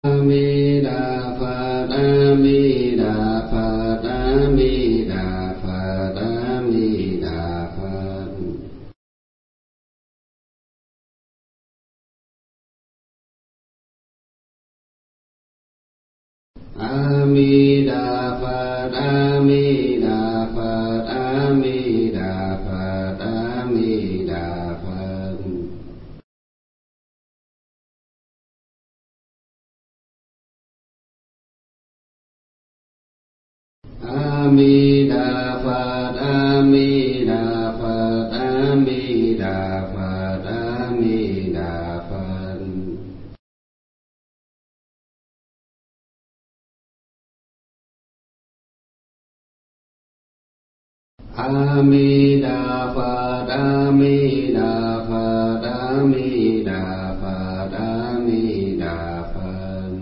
มิดาภาตามิดาภาตามิดาภาตามิดาภาอามิดาภาตามิดาภาตามิดาภาตามิดาภาอามิดาภาตามิดาภาตามิดาภาตามิดาภาอามิดาภาตามิดาภาตามิดาภาตามิดาภา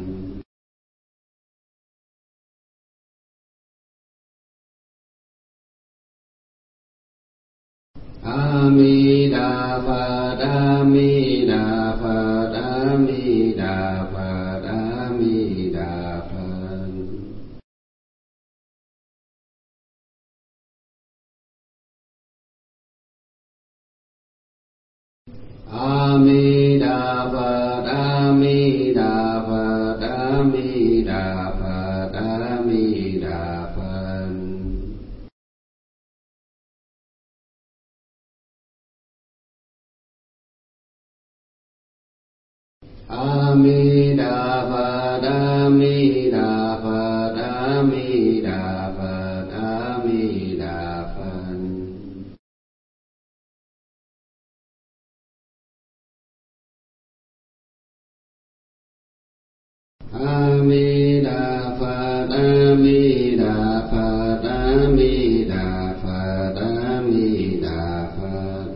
อามิดาภาตามิดาภาตามิดาภาตามิดาภาอามิดาภาตามิดาภาตามิดาภาตามิดาภาอามิดาภาตามิดาภาตามิดาภาตามิดาภาอามิดาภาตามิดาภาตามิดาภาตามิดาภา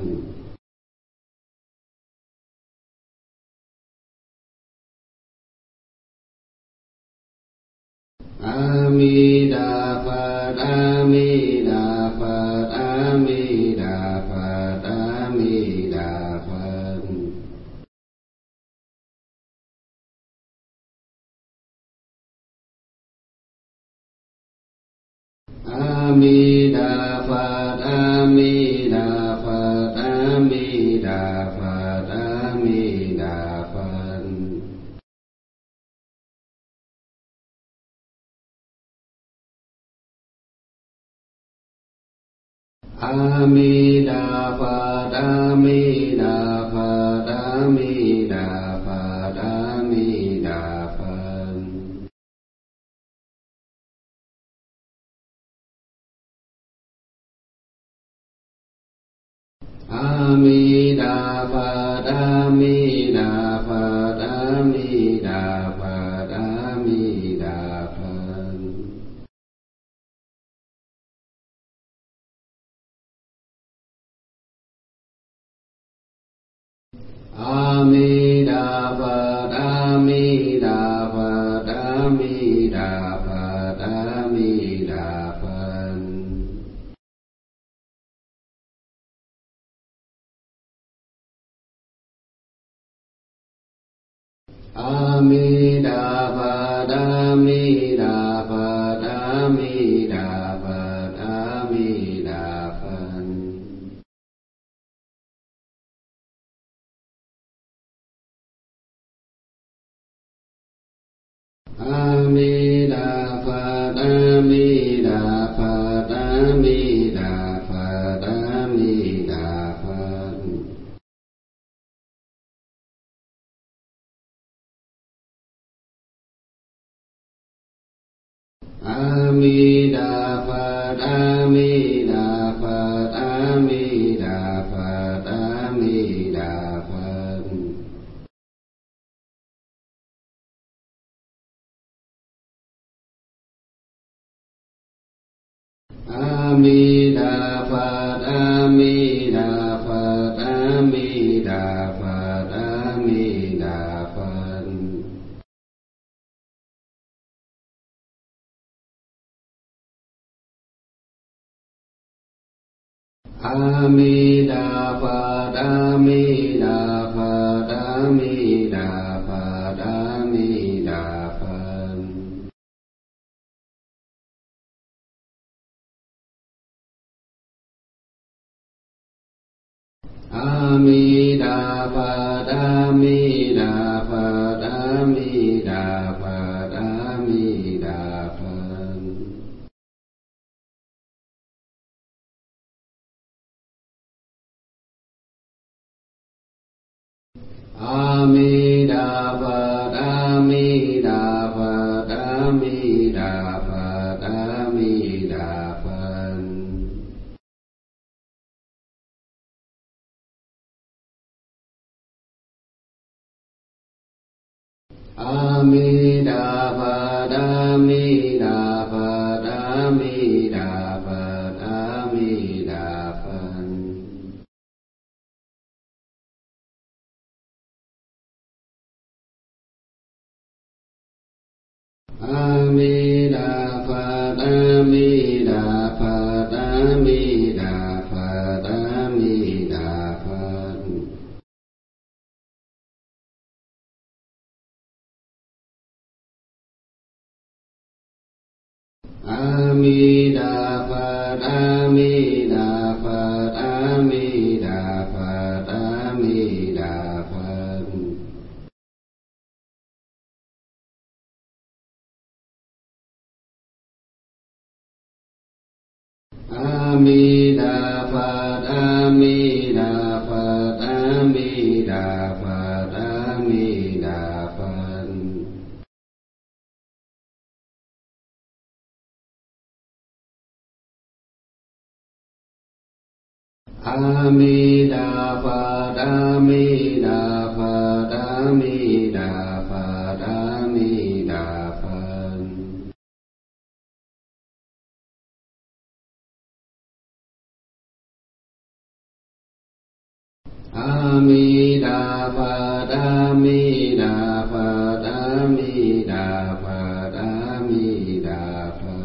อามิดาภาตามิดาภาตามิดาภาตามิดาภาอามิดาภาตามิดาภาตามิดาภาตามิดาภาอามิดาภาตามิดาภาตามิดาภาตามิดาภาอามิดาภาตามิดาภาตามิดาภาตามิดาภาอามิดาภาตามิดาภาตามิดาภาตามิดาภาอามิดาภาตามิดาภาตามิดาภาตามิดาภาอามิดาภาตามิดาภาตามิดาภาตามิดาภาอามิดาภาตามิดาภาตามิดาภาตามิดาภาอามิดาภาตามิดาภาตามิดาภาตามิดาภาอามิดาภาตามิดาภาตามิดาภาตามิดามิดาภาดามิดาภาดามิดาภาดามิดาภาอามิดาภาดามิดาภาดามิดาภาดามิดาภาอามิดาภาดามิดาภาดามิดาภาดามิดาภาอามิดาภาดามิดาภาดามิดาภาดามิดาภาอามิดาภาดามิดาภาดามิดาภาดามิดาภาอามิดาภาดามิดาภาดามิดาภาดามิดาภาอามิดาภาดามิดาภาดามิดาภาดามิดาภาอามิดาภาดามิดาภาดามิดาภาดามิดาภา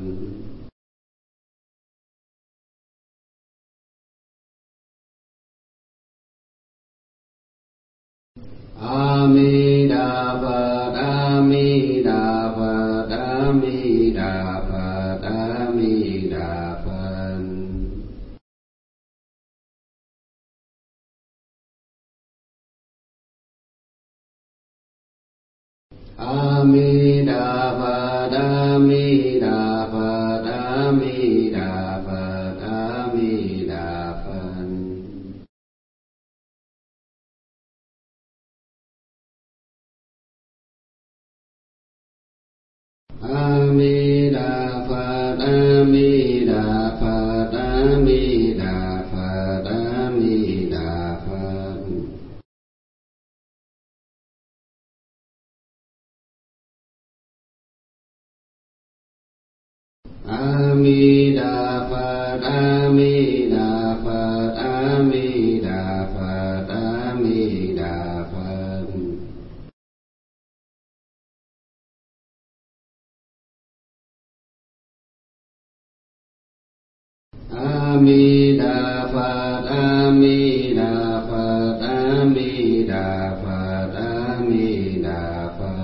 อามิดาภาดามิดาภาดามิดาภาดามิดาภาอามิดาภาดามิดาภาดามิดาภาดามิดาภาอามิดาภาดามิดาภาดามิดาภาดามิดาภาอามิดาภาดามิดาภาดามิดาภาดามิดาภาอามิดาภาดามิดาภาดามิดาภาดามิดาภา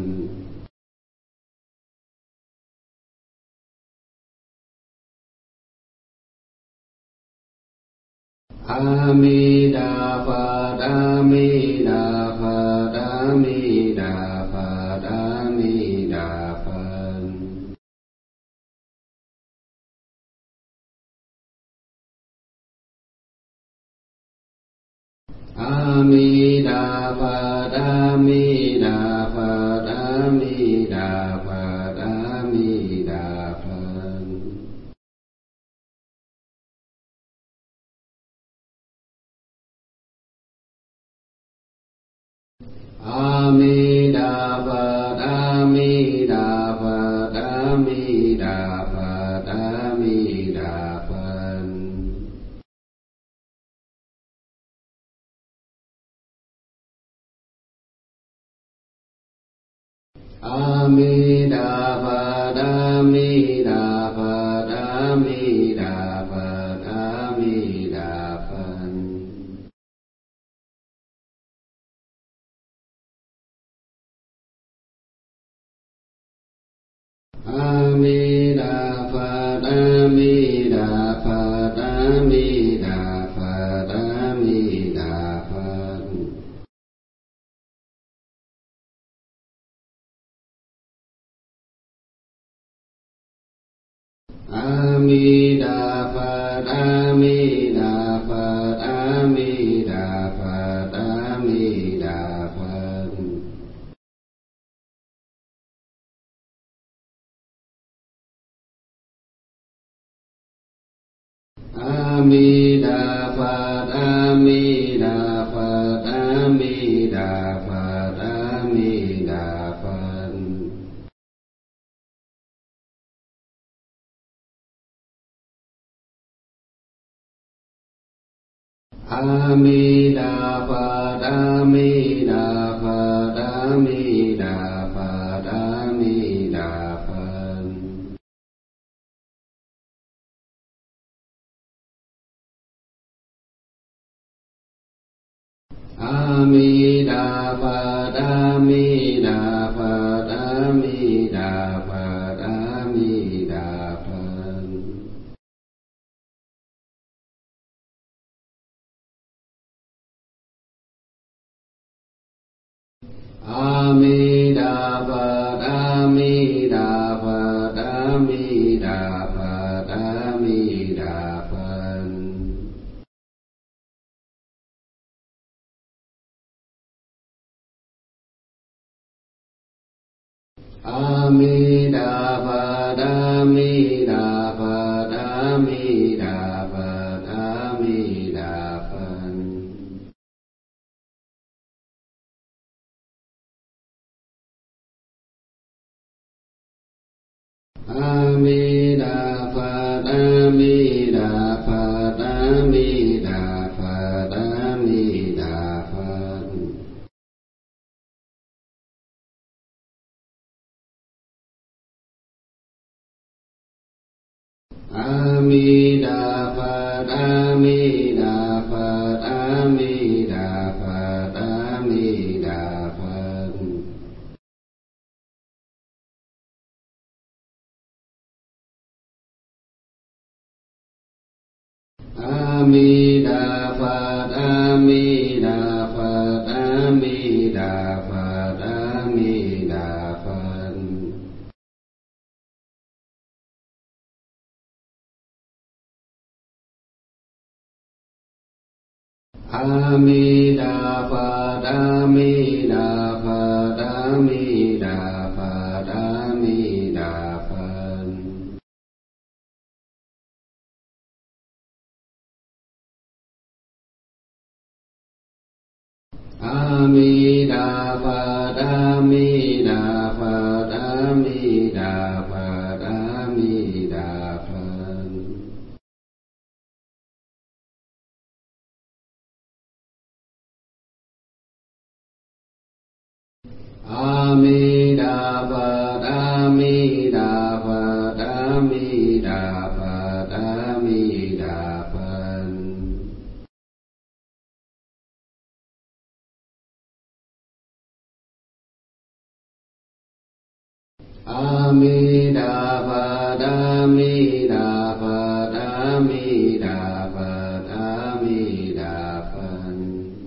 อามิดาภาดามิดาภาดามิดาภาดามิดาภาอามิดาภาดามิดาภาดามิดาภาดามิดาภาอามิดาภาดามิดาภาดามิดาภาดามิดาภาอามิดาภาดามิดาภาดามิดาภาดามิดาภาอามิดาภาดามิดาภาดามิดาภาดามิดา A Mi Đà Phật, A Mi Đà Phật, A Mi Đà Phật, A Mi Đà Phật. A Mi Đà Phật, A Mi Đà Phật, A Mi Đà Phật, A Mi Đà Phật. A Mi Đà Phật, A Mi Đà Phật, A Mi Đà Phật, A Mi Đà Phật. A Mi Đà Phật, A Mi Đà Phật, A Mi Đà Phật, A Mi Đà Phật. A Mi Đà Phật, A Mi Đà Phật, A Mi Đà Phật, A Mi Đà Phật. A Mi Đà Phật, A Mi Đà Phật, A Mi Đà Phật, A Mi Đà Phật. A Mi Đà Phật, A Mi Đà Phật, A Mi Đà Phật, A Mi Đà Phật. A Mi Đà Phật, A Mi Đà Phật, A Mi Đà Phật, A Mi Đà Phật. A Mi Đà Phật, A Mi Đà Phật, A Mi Đà Phật, A Mi Đà Phật. A Mi Đà Phật, A Mi Đà Phật, A Mi Đà Phật, A Mi Đà Phật. A Mi Đà Phật, A Mi Đà Phật, A Mi Đà Phật, A Mi Đà Phật. A Mi Đà Phật, A Mi Đà Phật, A Mi Đà Phật, A Mi Đà Phật. A Mi Đà Phật, A Mi Đà Phật, A Mi Đà Phật, A Mi Đà Phật.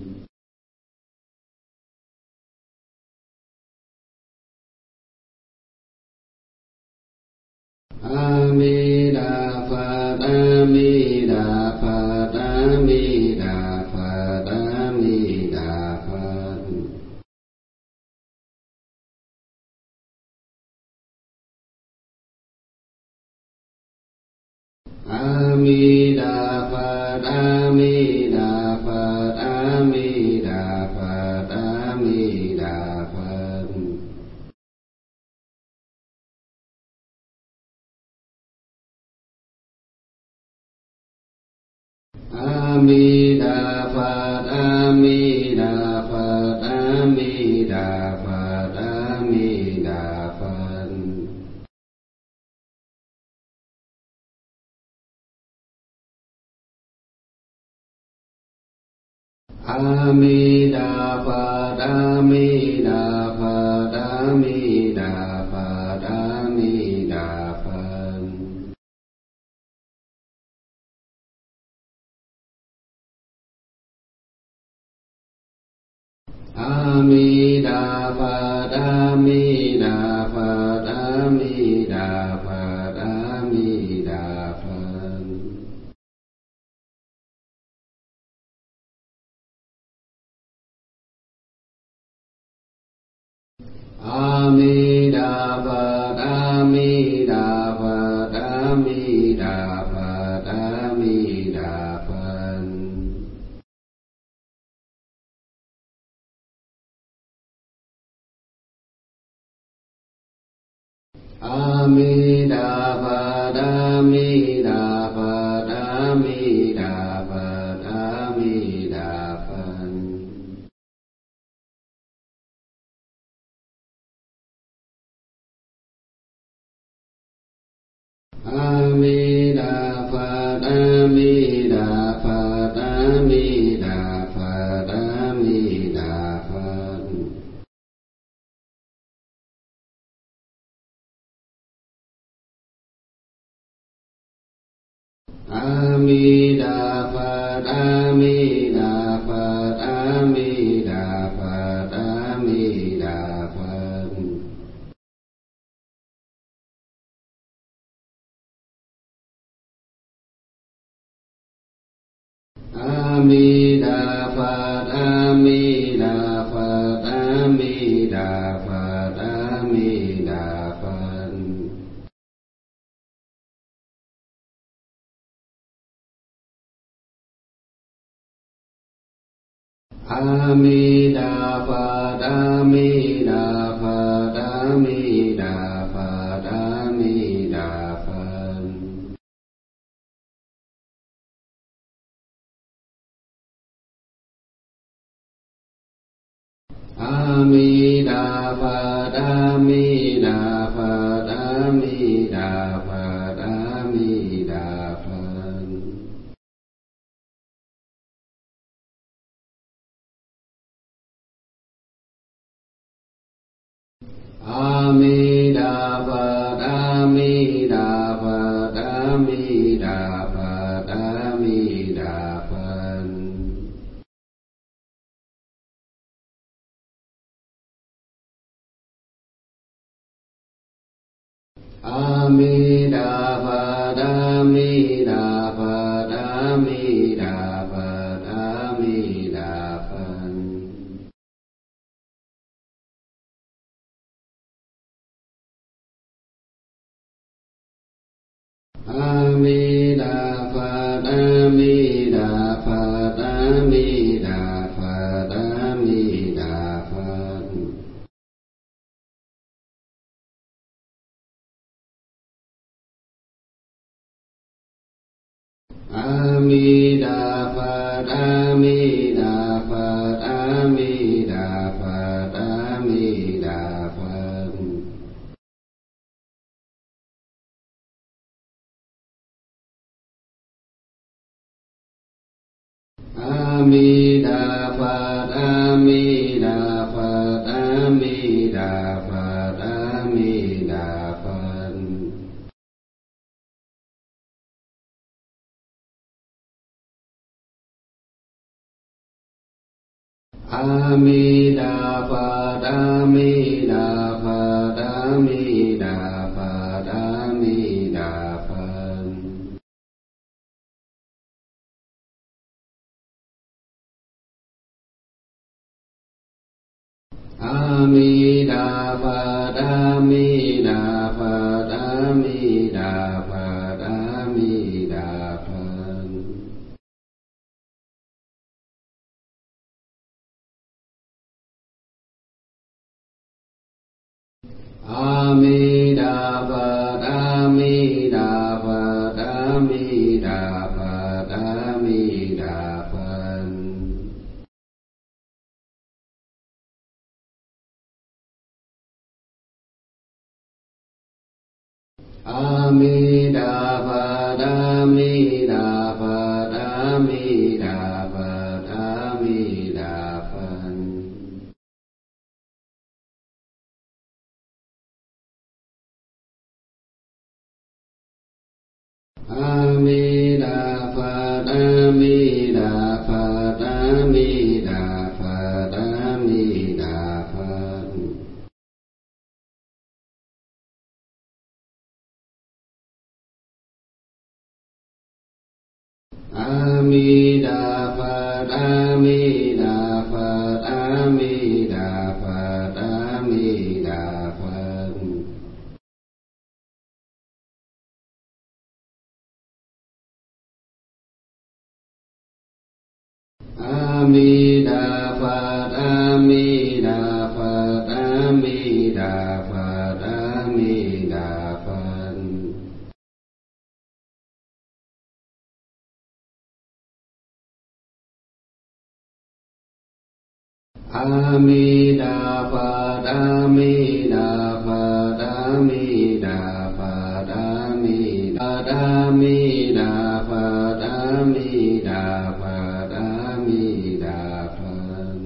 A Mi Đà Phật, A Mi Đà Phật, A Mi Đà Phật, A Mi Đà Phật. A Mi Đà Phật, A Mi Đà Phật, A Mi Đà Phật, A Mi Đà Phật. A Mi Đà Phật, A Mi Đà Phật, A Mi Đà Phật, A Mi Đà Phật. A Mi Đà Phật, A Mi Đà Phật, A Mi Đà Phật, A Mi Đà Phật. A Mi Đà Phật, A Mi Đà Phật, A Mi Đà Phật, A Mi Đà A mi đà Phật, A mi đà Phật, A mi đà Phật, A mi đà Phật. A mi đà Phật, A mi đà Phật, A mi đà Phật, A mi đà Phật. A mi đà Phật, A mi đà Phật, A mi đà Phật, A mi đà Phật. A mi đà Phật, A mi đà Phật, A mi đà Phật, A mi đà Phật. A mi đà Phật, A mi đà Phật, A mi đà Phật, A mi đà Phật. A mi đà Phật, A mi đà Phật, A mi đà Phật, A mi đà Phật. A mi đà Phật, A mi đà Phật, A mi đà Phật, A mi đà Phật. A mi đà Phật, A mi đà Phật, A mi đà Phật, A mi đà Phật. A mi đà Phật, A mi đà Phật, A mi đà Phật, A mi đà Phật. A mi đà Phật, A mi đà Phật, A mi đà Phật, A mi đà Phật. A mi đà Phật, A mi đà Phật, A mi đà Phật, A mi đà Phật. A mi đà Phật, A mi đà Phật, A mi đà Phật, A mi đà Phật. A mi đà Phật, A mi đà Phật, A mi đà Phật, A mi đà Phật. A mi đà Phật, A mi đà Phật, A mi đà Phật, A mi đà Phật. A mi đà Phật, A mi đà Phật, A mi đà Phật, A mi đà Phật. A mi đà Phật, A mi đà Phật, A mi đà Phật, A mi đà Phật. A mi đà Phật, A mi đà Phật, A mi đà Phật, A mi đà Phật. A mi đà Phật, A mi đà Phật, A mi đà Phật, A mi đà A mi đà Phật, A mi đà Phật, A mi đà Phật, A mi đà Phật, A mi đà Phật, A mi đà Phật, A mi đà Phật.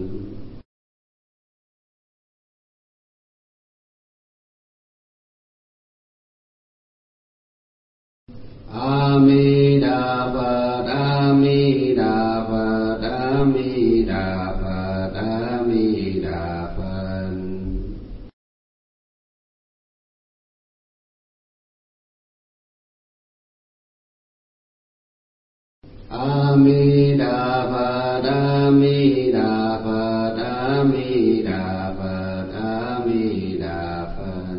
A mi đà Phật, A mi đà Phật, A mi đà Phật, A mi đà Phật. A mi đà Phật, A mi đà Phật, A mi đà Phật, A mi đà Phật.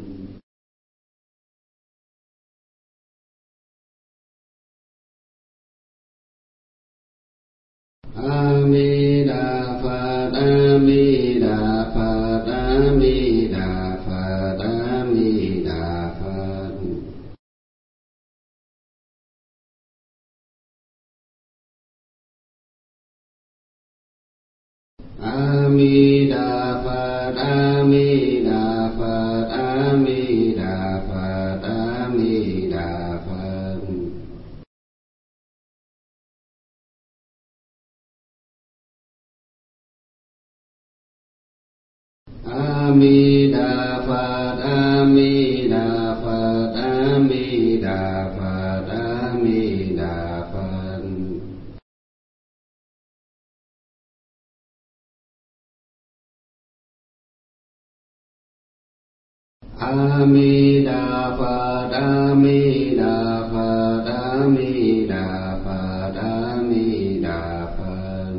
A mi đà Phật, A mi đà Phật, A mi đà Phật, A mi đà Phật. A mi đà Phật, A mi đà Phật, A mi đà Phật, A mi đà Phật. A mi đà Phật, A mi đà Phật, A mi đà Phật, A mi đà Phật. A mi đà Phật, A mi đà Phật, A mi đà Phật, A mi đà Phật.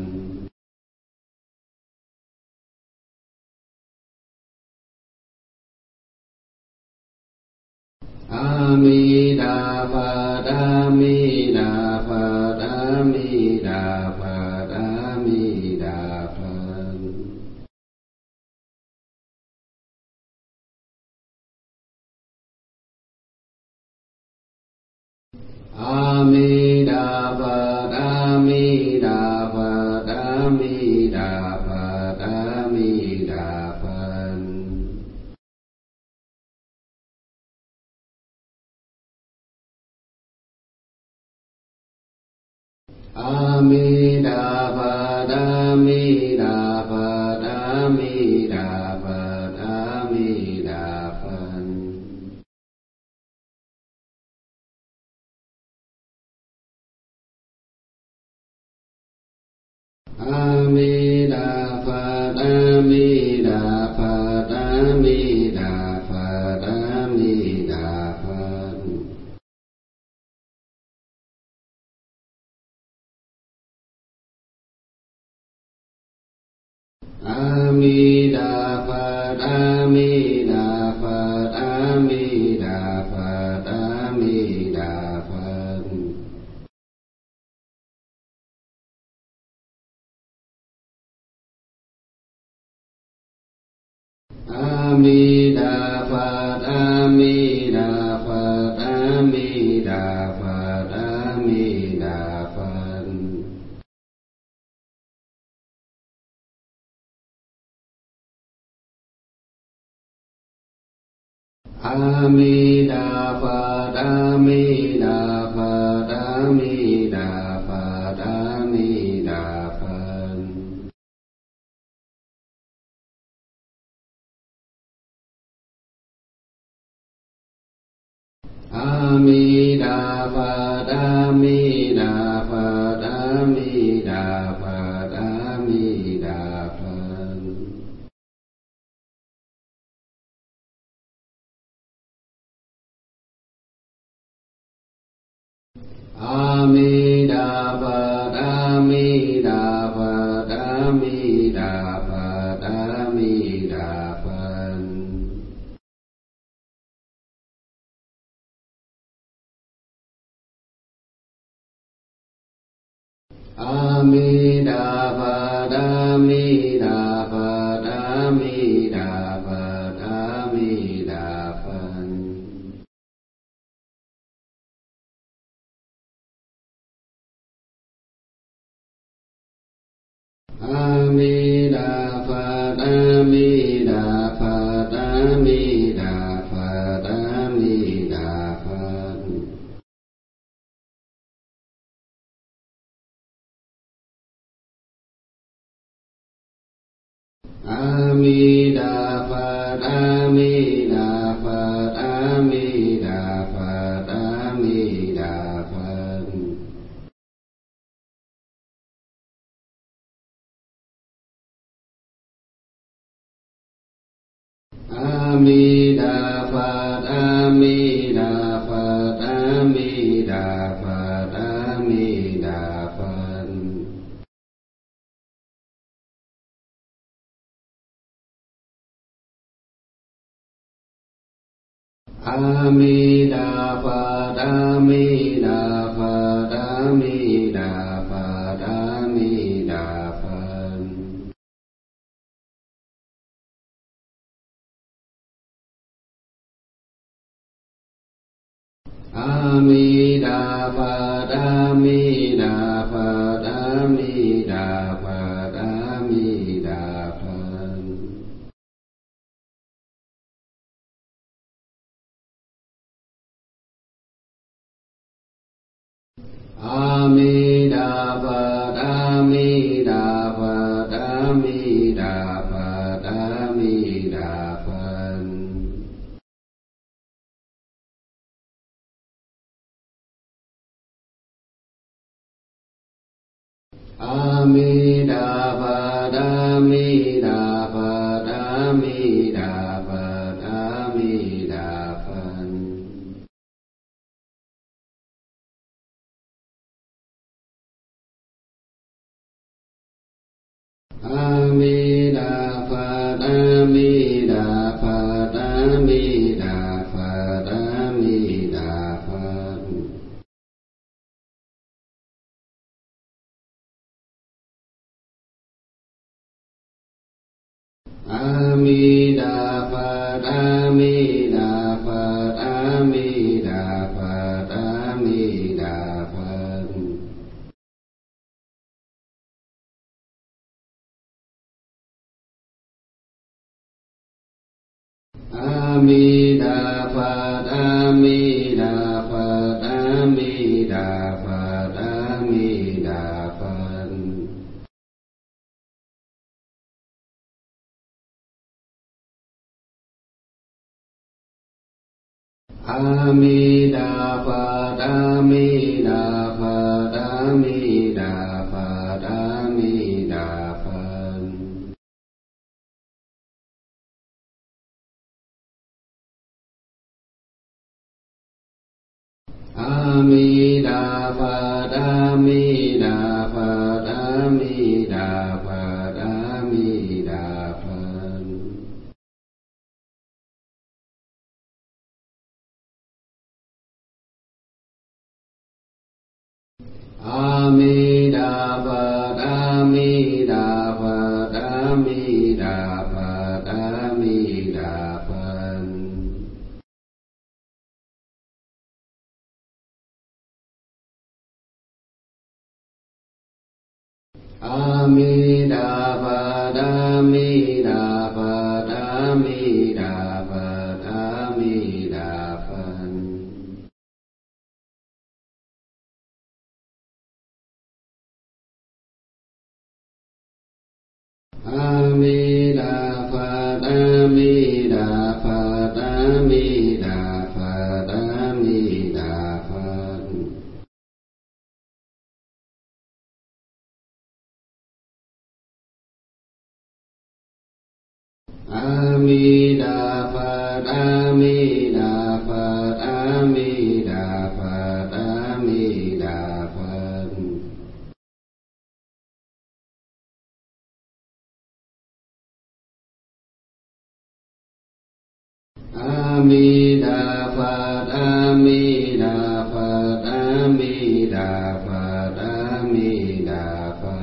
A mi đà Phật, A mi đà Phật, A mi đà Phật, A mi đà Phật. A mi đà Phật, A mi đà Phật, A mi đà Phật, A mi đà Phật. A mi đà Phật, A mi đà Phật, A mi đà Phật, A mi đà Phật. A mi đà Phật, A mi đà Phật, A mi đà Phật, A mi đà Phật. A mi đà Phật, A mi đà Phật, A mi đà Phật, A mi đà Phật. A mi đà Phật, A mi đà Phật, A mi đà Phật, A mi đà Phật. A mi đà Phật, A mi đà Phật, A mi đà Phật, A mi đà Phật. A mi đà Phật, A mi đà Phật, A mi đà Phật, A mi đà Phật. A mi đà Phật, A mi đà Phật, A mi đà Phật, A mi đà Phật. A mi đà Phật, A mi đà Phật, A mi đà Phật, A mi đà Phật. A mi đà Phật, มิดาภาตามิดาภาตามิดาภาอามิดาภาตามิดาภาตามิดาภาตามิดาภาอามิดาภาตามิดาภาตามิดาภาตามิดาภาอามิดาภาตามิดาภาตามิดาภาตามิดาภาอามิดาภาตามิดาภาตามิดาภาตามิดาภาอามิดาภาตามิดาภาตามิดาภาตามิดาภาอามิดาภาตามิดาภาตามิดาภาตามิดาภาอามิดาภาตามิดาภาตามิดาภาตามิดาภาอามิดาภาตามิดาภาตามิดาภาตามิดาภาอามิดาภาตามิดาภาตามิดาภาตามิดาภาอามิดาภาตามิดาภาตามิดาภาตามิดาภาอามิดาภาตามิดาภาตามิดาภาตามิดาภาอามิดาภาตามิดาภาตามิดาภาตามิดาภาอามิดาภาตามิดาภาตามิดาภาตามิดาภาอามิดาภาตามิดาภาตามิดาภาตามิดาภาอามิดาภาตามิดาภาตามิดาภาตามิดาภาอามิดาภาตามิดาภาตามิดาภาตามิดาภา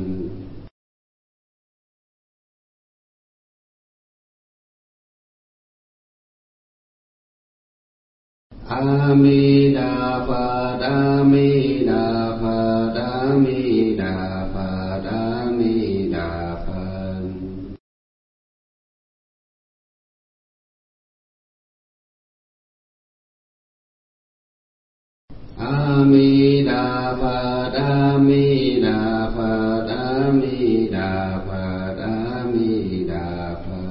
อามิดาภาตามิดาภาตามิดาภาตามิดาภามิดาภาดามิดาภาดามิดาภาดามิดาภา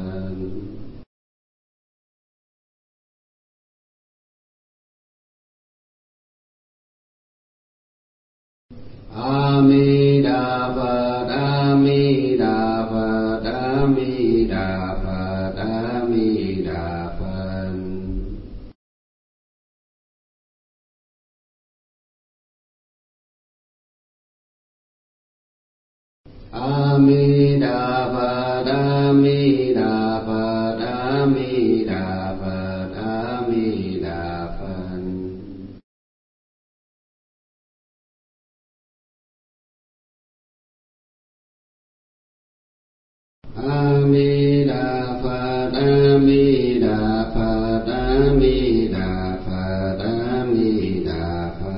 อามิดาภาดามิดาภาดามิดาภาดามิดาภาอามิดาภาดามิดาภาดามิดาภาดามิดาภาอามิดาภาดามิดาภาดามิดาภาดามิดาภา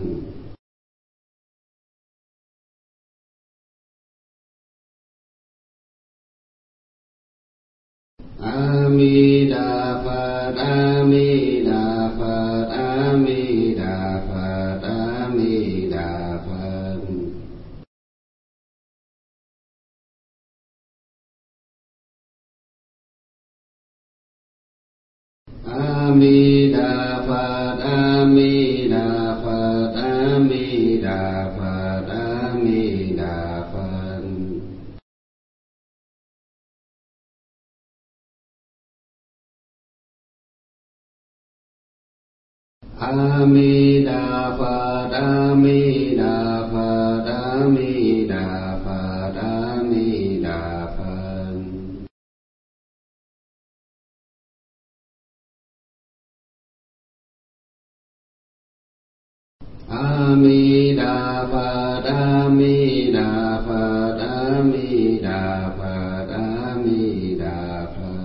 อามิดาภาดามิดาภาดามิดาภาดามิดาภาอามิดาภาดามิดาภาดามิดาภาดามิดาภาอามิดาภาดามิดาภาดามิดาภาดามิดาภาอามิดาภาดามิดาภาดามิดาภาดามิดาภา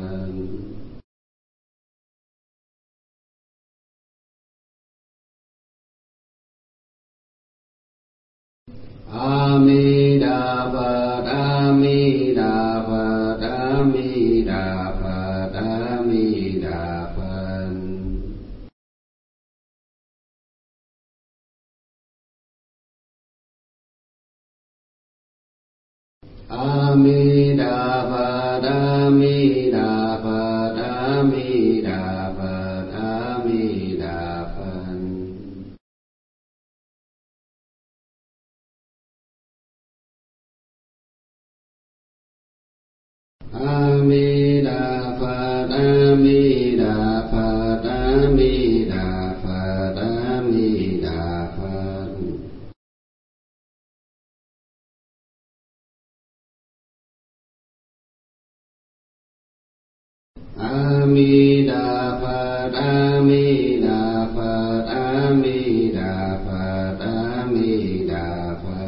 อามิดาภาดามิดาภาดามิดาภาดามิดาภาอามิดาภาดามิดาภาดามิดาภาดามิดาภาอามิดาภาดามิดาภาดามิดาภาดามิดาภาอามิดาภาดามิดาภาดามิดาภาดามิดาภา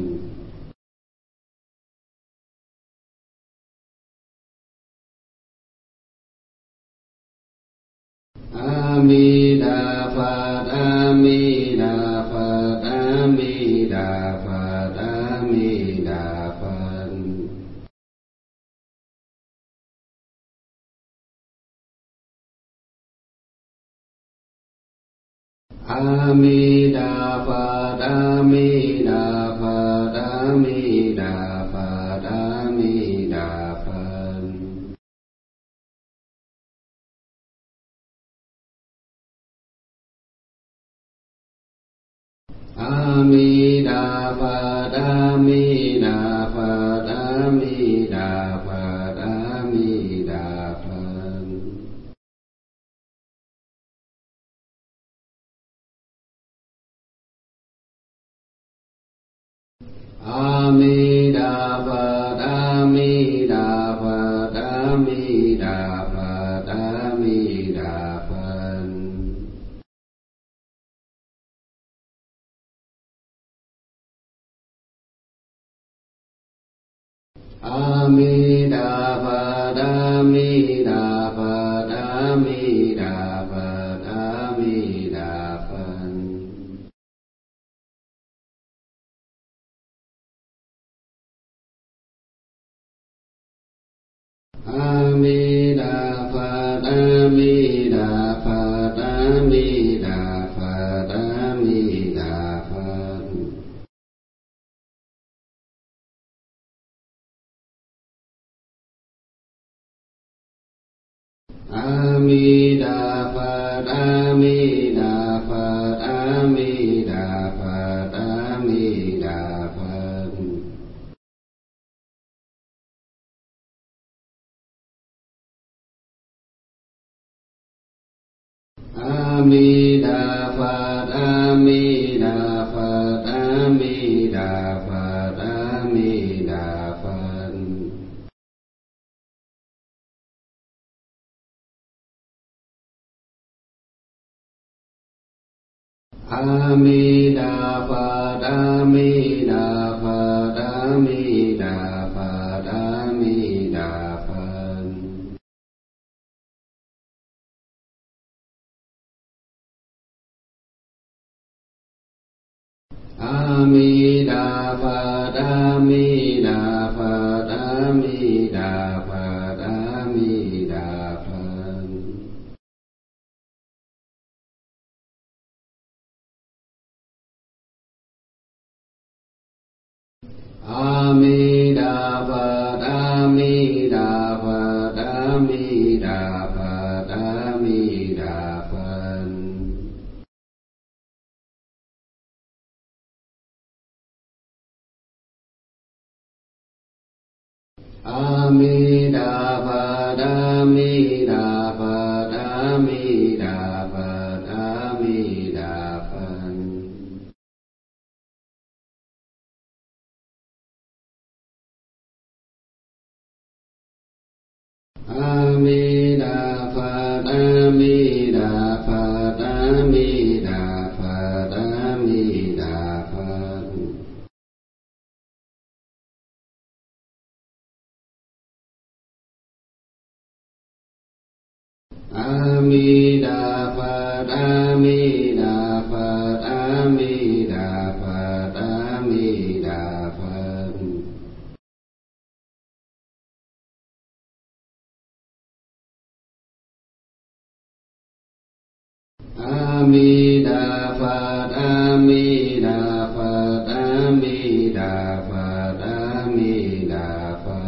อามิดาภาดามิดาภาดามิดาภาดามิดาภาอามิดาภาดามิดาภาดามิดาภาดามิดาภาอามิดาภาดามิดาภาดามิดาภาดามิดาภาอามิดาภาดามิดาภาดามิดาภาดามิดาภาอามิดาภาดามิดาภาดามิดาภาดามิดาภาอามิดาภาดามิดาภาตามิดาภาตามิดาภาอามิดาภาตามิดาภาตามิดาภาตามิดาภาอามิดาภาตามิดาภาตามิดาภาตามิดาภาอามิดาภาตามิดาภาตามิดาภาตามิดาภาอามิดาภาตามิดาภาตามิดาภาตามิดาภาอามิดาภาตามิดาภาตามิดาภาตามิดาภาอามิดาภาตามิดาภาตามิดาภาตามิดาภาอามิดาภาตามิดาภาตามิดาภาตามิดาภาอามิดาภาตามิดาภาตามิดาภาตามิดาภาอามิดาภาตามิดาภาตามิดาภาตามิดาภา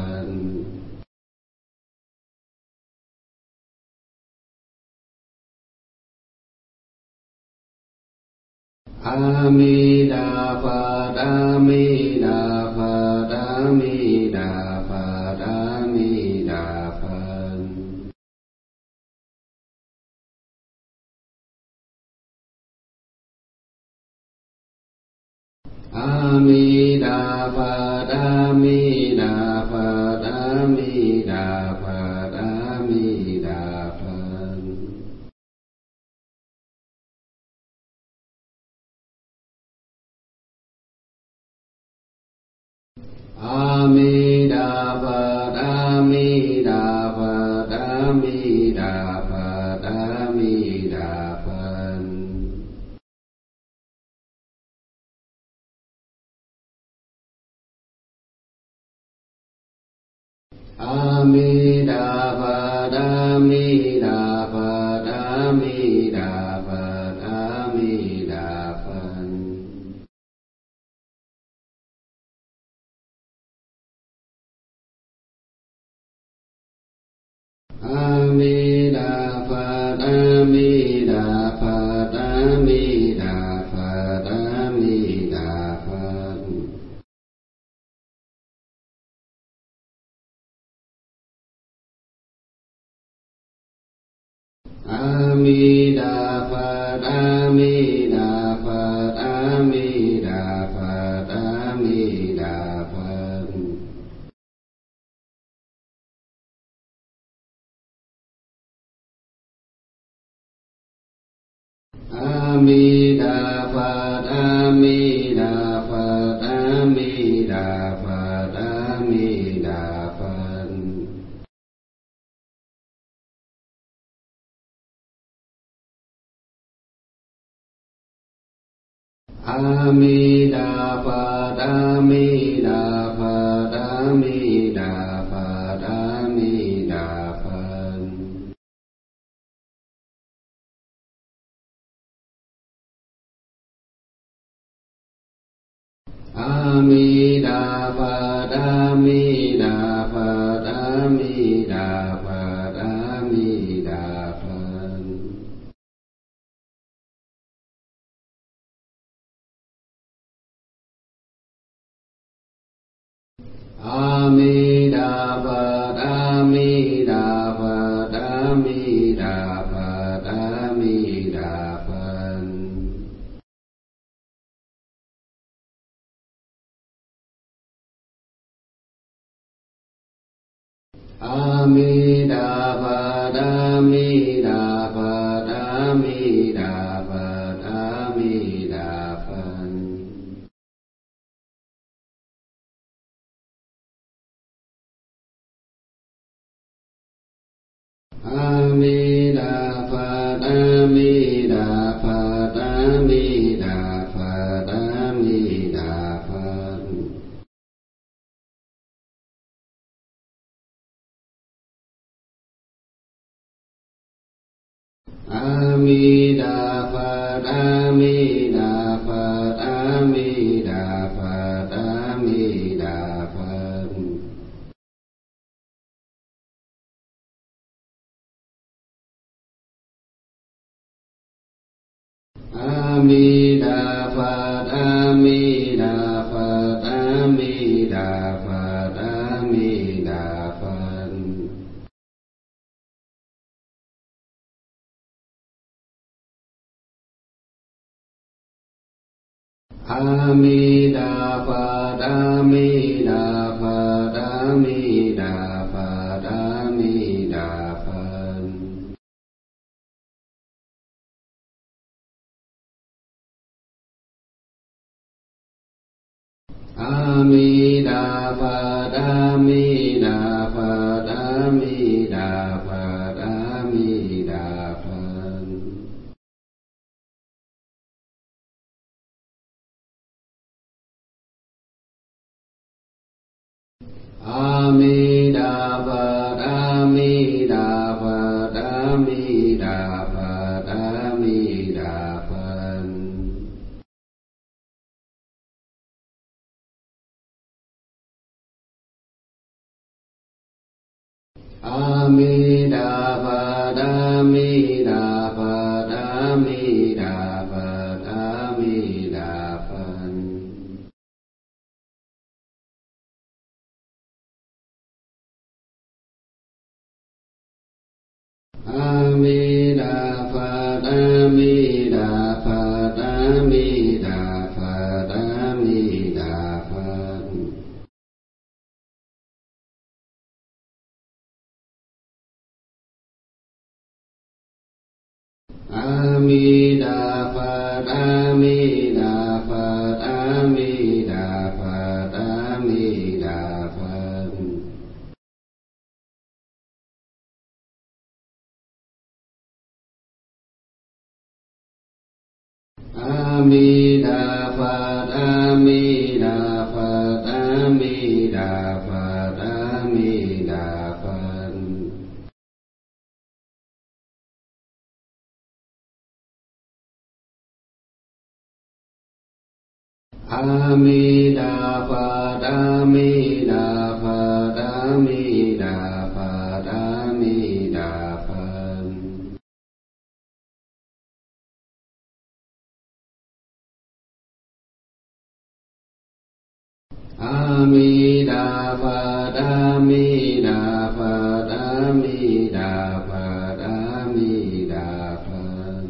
อามิดาภาตามิดาภาตามิดาภาตามิดาภาอามิดาภาตามิดาภาตามิดาภาตามิดาภาอามิดาภาตามิดาภาตามิดาภาตามิดาภาอามิดาภาตามิดาภาตามิดาภาตามิดาภาอามิดาภาตามิดาภาตามิดาภาตามิดาภาอามิดาภาตามิดาภาตามิดาภาตามิดาภาอามิดาภาตามิดาภาตามิดาภาตามิดาภาอามิดาภาตามิดาภาตามิดาภาตามิดาภามิดาภาดามิดาภาดามิดาภาดามิดาภาอามิดาภาดามิดาภาดามิดาภาดามิดาภาอามิดาภาดามิดาภาดามิดาภาดามิดาภาอามิดาภาดามิดาภาดามิดาภาดามิดาภาอามิดาภาดามิดาภาดามิดาภาดามิดาภาอามิดาภาดามิดาภาดามิดาภาดามิดาภาอามิดาภาดามิดาภาดามิดาภาดามิดาภาอามิดาภาดามิดาภาดามิดาภาดามิดาภาอามิดาภาดามิดาภาดามิดาภาดามิดาภาอามิดาภาดามิดาภาดามิดาภาดามิดาภาอามิดาภาดามิดาภาดามิดาภาดามิดาภาอามิดาภาดามิดาภาดามิดาภาดามิดาภาอามิดาภาดามิดาภาดามิดาภาดามิดาภาอามิดาภาดามิดาภาดามิดาภาดามิดาภาอามิดาภาดามิดาภาดามิดาภาดามิดาภา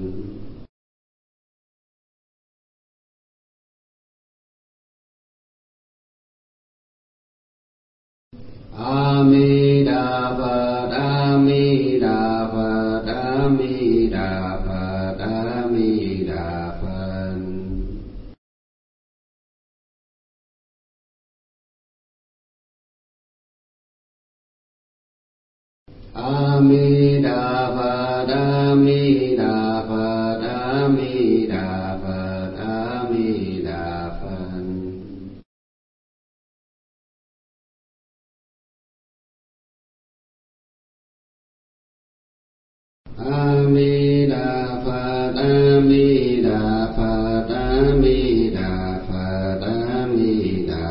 อามิดาภาดามิดาภาดามิดาภาดามิดาภาอามิดาภาดามิดาภาดามิดาภาดามิดาภาอามิดาภาดามิดาภาดามิดาภาดามิดา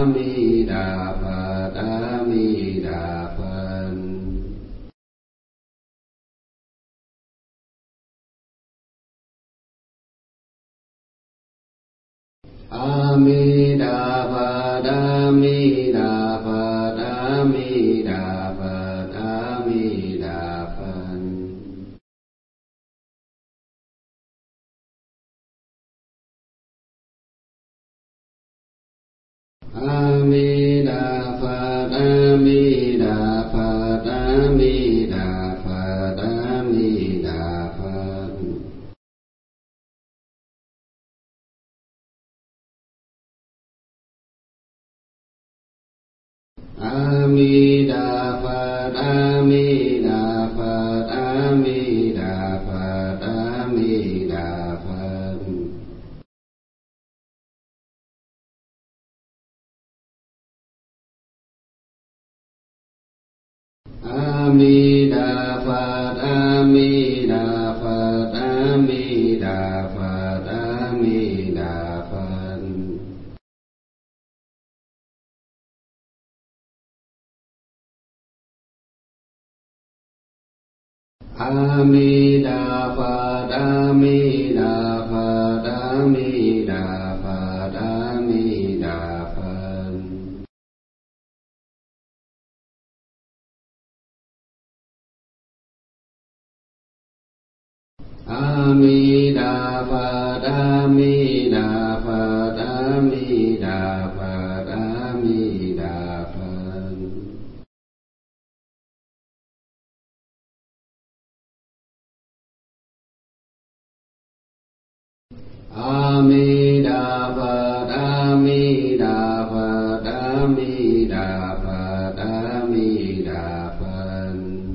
มิดาภาตามิดาภันอามิดาภาตามิดาภาตามิดาภาตามิดาภันอามิดาภาตามิดาภาตามิดาภาตามิดาภันอามิดาภาตามิดาภาตามิดาภาตามิดาภันอามิดาภาตามิดาภาตามิดาภาตามิดาภันอามิดาภาตามิดาภาตามิดาภาตามิดาภันอามิดาภาตามิดาภาตามิดาภาตามิดาภันอามิดาภาตามิดาภาตามิดาภาตามิดาภัน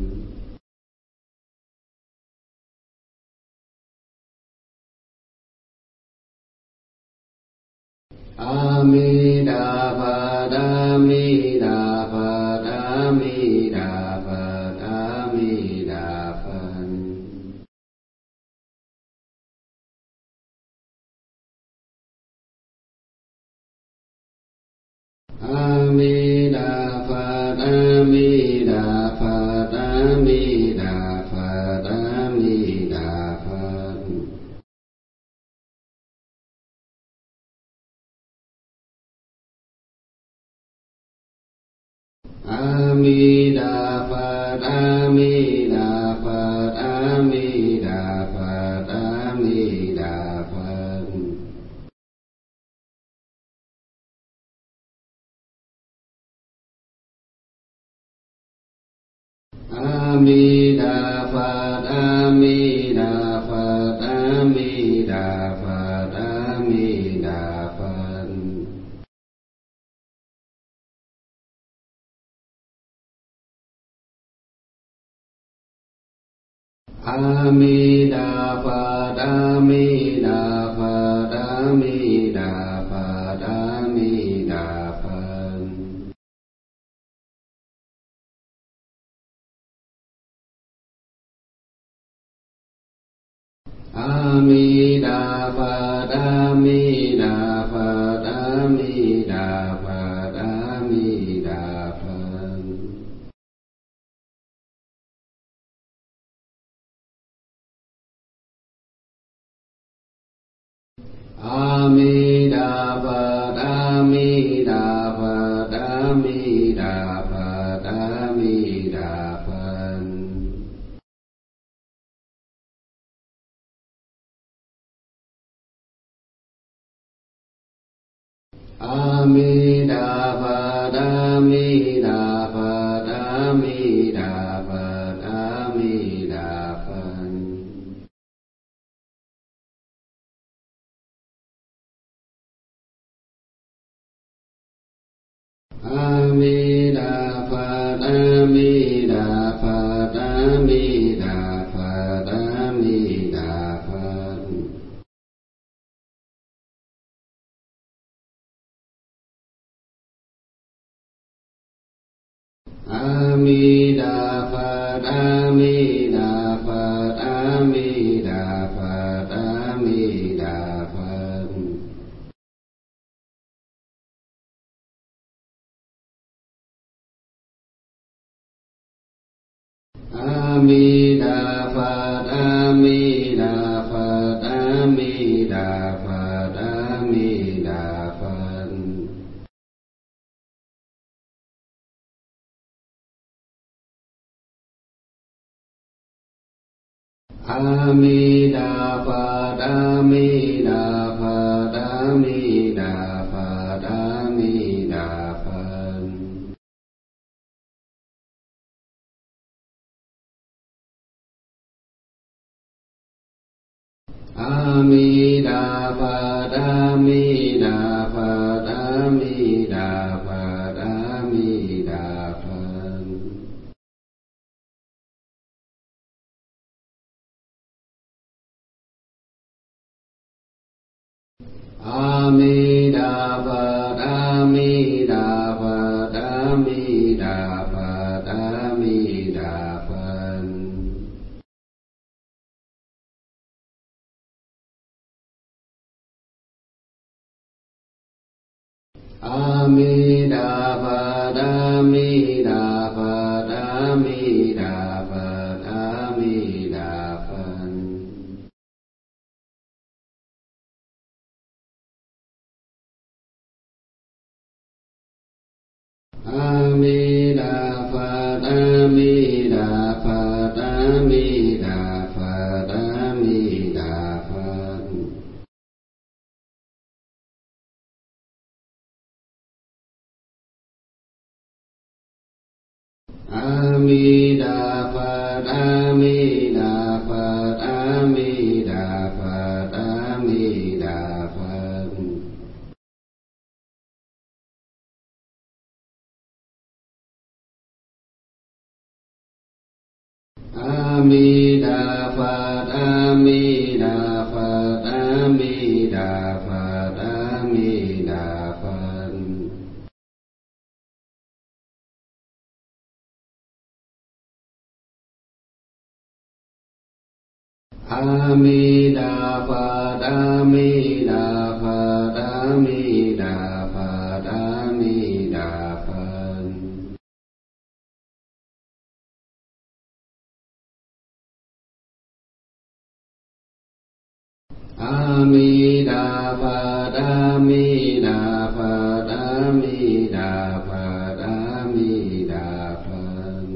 อามิดาภาตามิดาภาตามิดาภาตามิดาภันอามิดาภาตามิดาภาตามิดาภาตามิดาภันอามิดาภาตามิดาภาตามิดาภาตามิดาภันอามิดาภาตามิดาภาตามิดาภาตามิดาภันอามิดาภาตามิดาภาตามิดาภาตามิดาภันอามิดาภาตามิดาภาตามิดาภาตามิดาภันอามิดาภาตามิดาภาตามิดาภาตามิดาภันอามิดาภาตามิดาภาตามิดาภาตามิดาภันอามิดาภาตามิดาภาตามิดาภาตามิดาภันอามิดาภาตามิดาภาตามิดาภาตามิดาภัน Mi Đà Phật, A Di Đà Phật, A Di Đà Phật, A Di Đà Phật. A Di Đà Phật, A Di Đà Phật, A Di Đà Phật, A Di Đà Phật. A Di Đà Phật, A Di Đà Phật, A Di Đà Phật, A Di Đà Phật. A Di Đà Phật, A Di Đà Phật, A Di Đà Phật, A Di Đà Phật. A Di Đà Phật, A Di Đà Phật, A Di Đà Phật, A Di Đà Phật. A Di Đà Phật, A Di Đà Phật, A Di Đà Phật, A Di Đà Phật. A Di Đà Phật, A Di Đà Phật, A Di Đà Phật, A Di Đà Phật. A Di Đà Phật, A Di Đà Phật, A Di Đà Phật, A Di Đà Phật. A Di Đà Phật, A Di Đà Phật, A Di Đà Phật, A Di Đà Phật. A Di Đà Phật, A Di Đà Phật, A Di Đà Phật, A Di Đà Phật.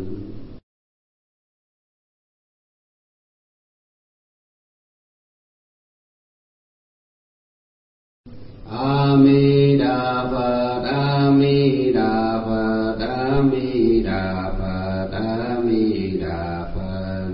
A Di Đà Phật, A Di Đà Phật, A Di Đà Phật, A Di Đà Phật.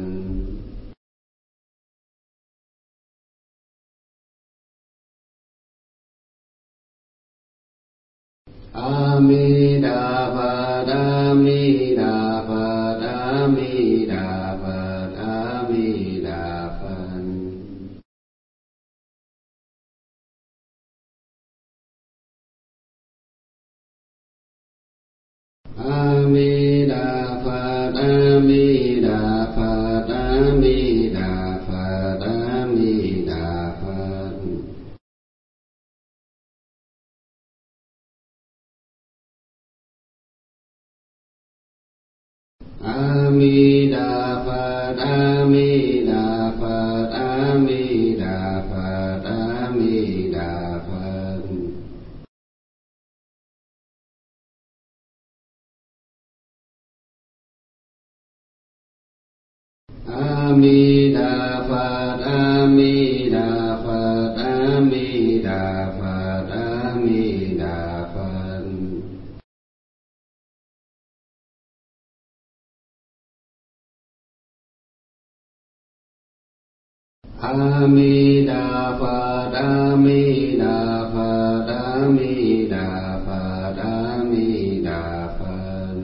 A Di Đà Phật, A Di Đà Phật, A Di Đà Phật, A Di Đà Phật. A Di Đà Phật, A Di Đà Phật, A Di Đà Phật, A Di Đà Phật. A Di Đà Phật, A Di Đà Phật, A Di Đà Phật, A Di Đà Phật. A Di Đà Phật, A Di Đà Phật, A Di Đà Phật, A Di Đà Phật. A Di Đà Phật, A Di Đà Phật, A Di Đà Phật, A Di Đà Phật.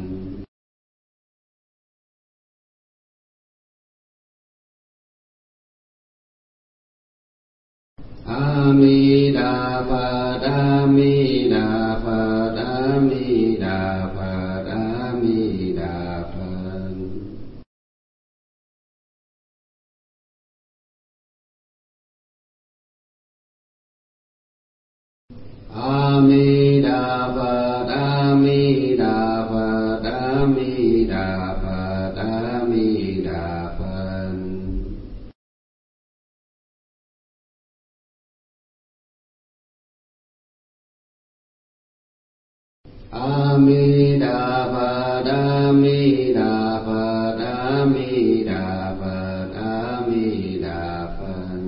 A Di Đà Phật, A Di Đà Phật, A Di Đà Phật, A Di Đà Phật. A Di Đà Phật, A Di Đà Phật, A Di Đà Phật, A Di Đà มิดาภาดามิดาภาดามิดาภาดามิดาภัน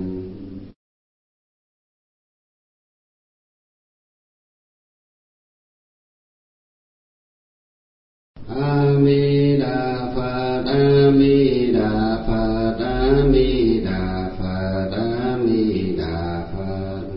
อามิดาภาดามิดาภาดามิดาภาดามิดาภัน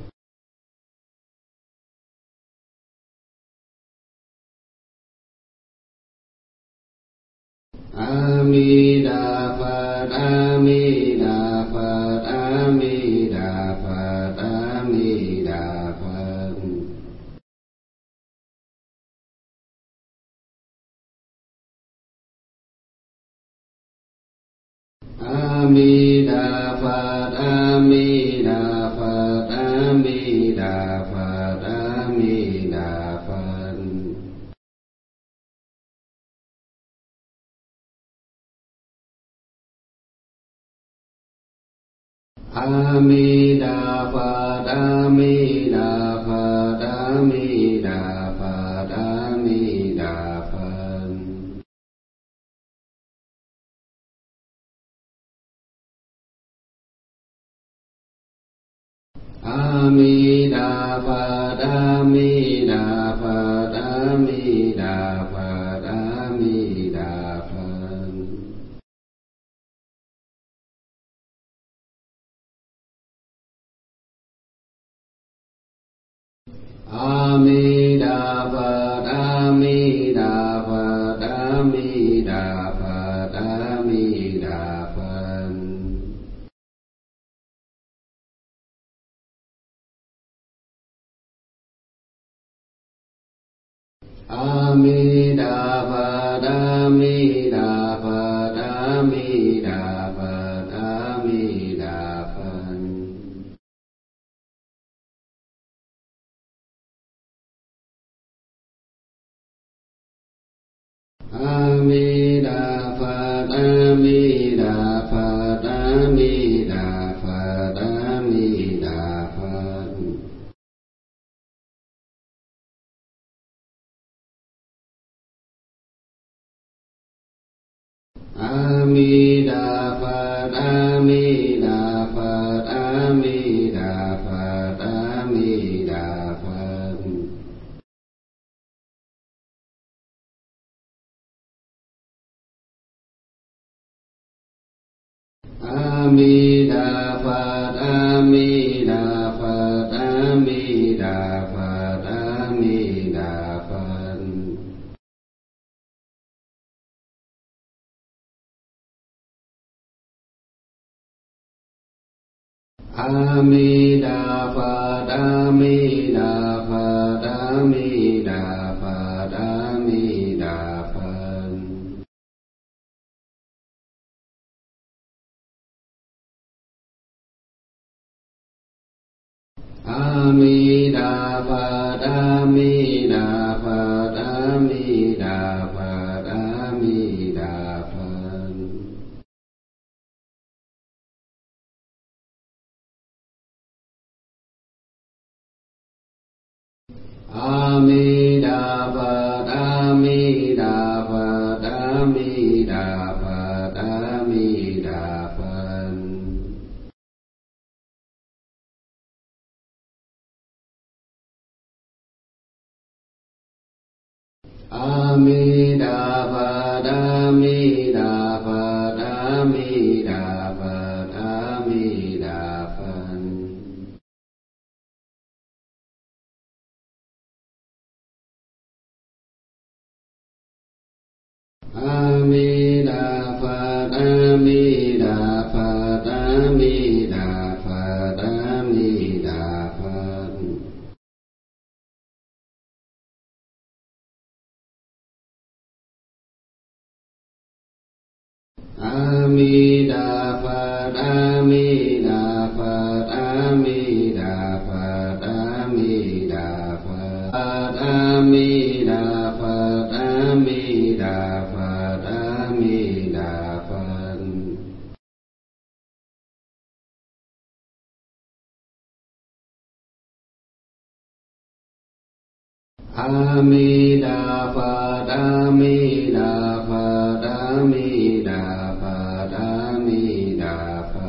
อามิดาภาดามิดาภาดามิดาภาดามิดาภันอามิดาภาดามิดาภาดามิดาภาดามิดาภันอามิดาภาดามิดาภาดามิดาภาดามิดาภันอามิดาภาดามิดาภาดามิดาภาดามิดาภันอามิดาภาดามิดาภาดามิดาภาดามิดาภันอามิดาภาดามิดาภาดามิดาภาดามิดาภันอามิดาภาดามิดาภาดามิดาภาดามิดาภันอามิดาภาดามิดาภาดามิดาภาดามิดาภันอามิดาภาดามิดาภาดามิดาภาดามิดาภันอามิดาภาดามิดาภาดามิดาภาดามิดาภันอามิดาภาดามิดาภาดามิดาภาดามิดาภันอามิดาภาดามิดาภาดามิดาภาดามิดาภันอามิดาภาดามิดาภาดามิดาภาดามิดาภันอามิดาภาดามิดาภาดามิดาภาดามิดาภันอามิดาภาดามิดาภาดามิดาภาดามิดาภันดามิดาภาดามิดาภาดามิดาภันอ阿弥陀佛，阿弥陀佛，阿弥陀佛，阿弥陀佛。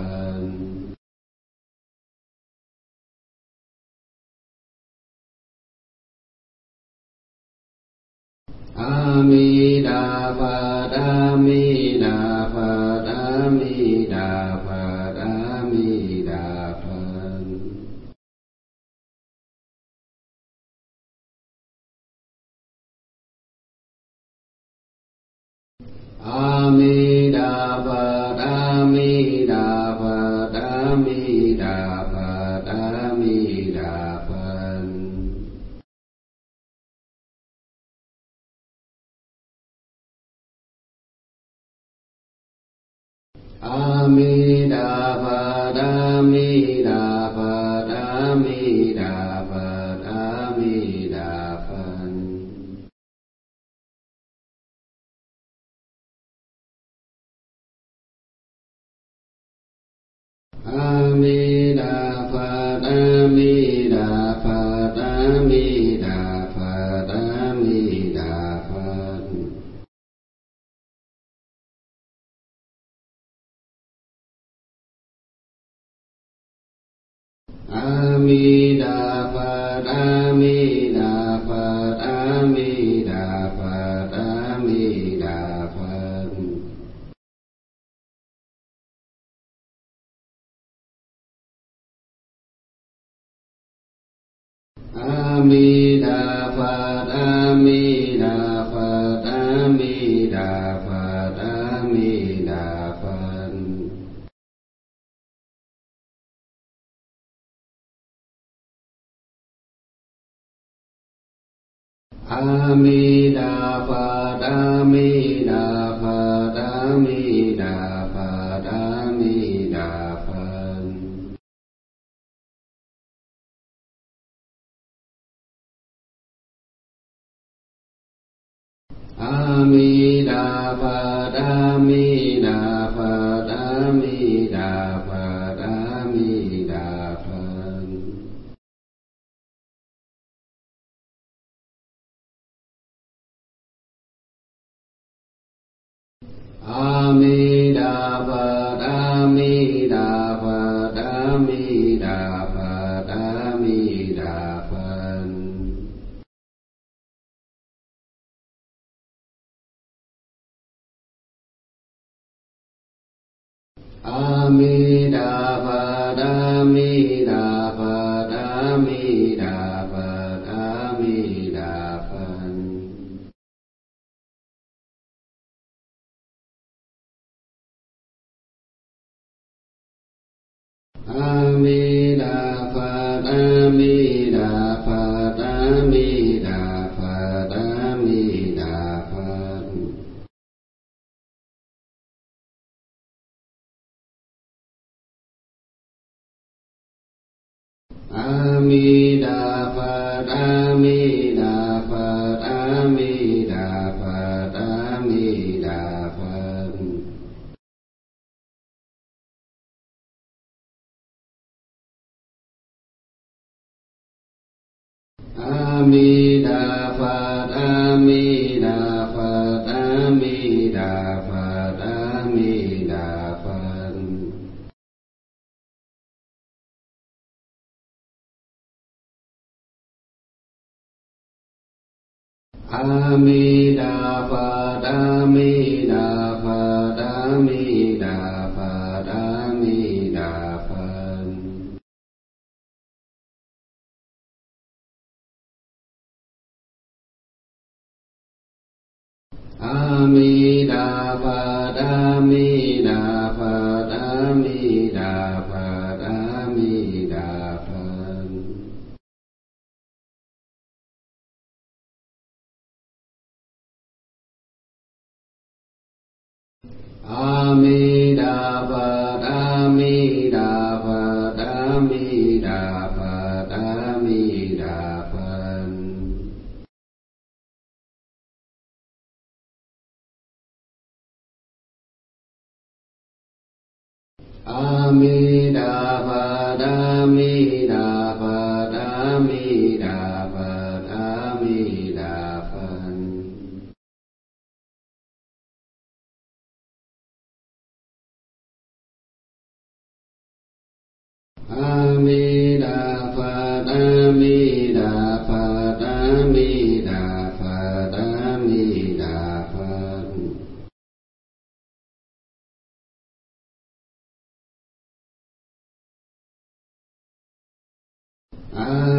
阿弥陀佛，阿弥陀佛，阿弥陀佛，阿弥陀佛。阿弥陀佛，阿弥陀佛，阿弥陀佛，阿弥陀佛。阿弥陀佛，阿弥陀佛，阿弥陀佛，阿弥陀佛。阿弥陀佛，阿弥陀佛，阿弥陀佛，阿弥陀佛。阿弥陀佛，阿弥陀佛，阿弥陀佛，阿弥陀佛。阿弥陀佛，阿弥陀佛，阿弥陀佛，阿弥陀佛。阿弥陀佛，阿弥陀佛，阿弥陀佛，阿弥陀佛。阿弥陀佛，阿弥陀佛，阿弥陀佛，阿弥陀佛。阿弥陀佛，阿弥陀佛，阿弥陀佛，阿弥陀佛。阿弥陀佛，阿弥陀佛，阿弥陀佛，阿弥陀佛。阿弥陀佛，阿弥陀佛，阿弥陀佛，阿弥陀佛。阿弥陀佛，阿弥陀佛，阿弥陀佛，阿弥陀佛。阿弥陀佛，阿弥陀佛，阿弥陀佛，阿弥陀佛。阿弥陀佛，阿弥陀佛，阿弥陀佛，阿弥陀佛。阿弥陀佛，阿弥陀佛，阿弥陀佛，阿弥陀佛。阿弥陀佛，阿弥陀佛，阿弥陀佛，阿弥陀佛。阿弥陀佛，阿弥陀佛，阿弥陀佛，阿弥陀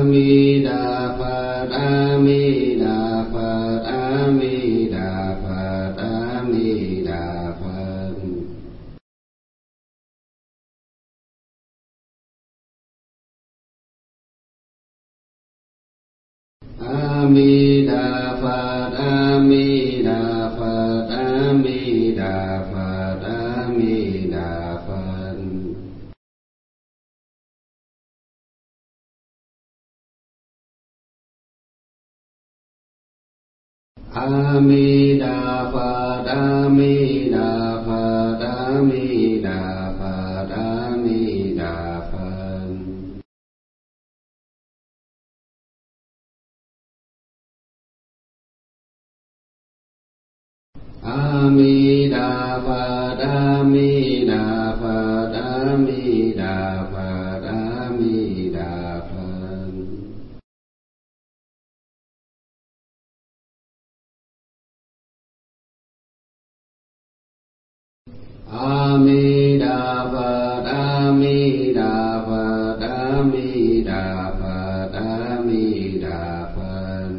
มิดาภาตามิดาภาตามิดาภาตามิดาภาอามิดาภาตามิดาภาตามิดาภาตามิดาภาอามิดาภาตามิดาภาตามิดาภาตามิดาภาอามิดาภาตามิดาภาตามิดาภาตามิดาภาอามิดาภาตามิดาภาตามิดาภาตามิดาภา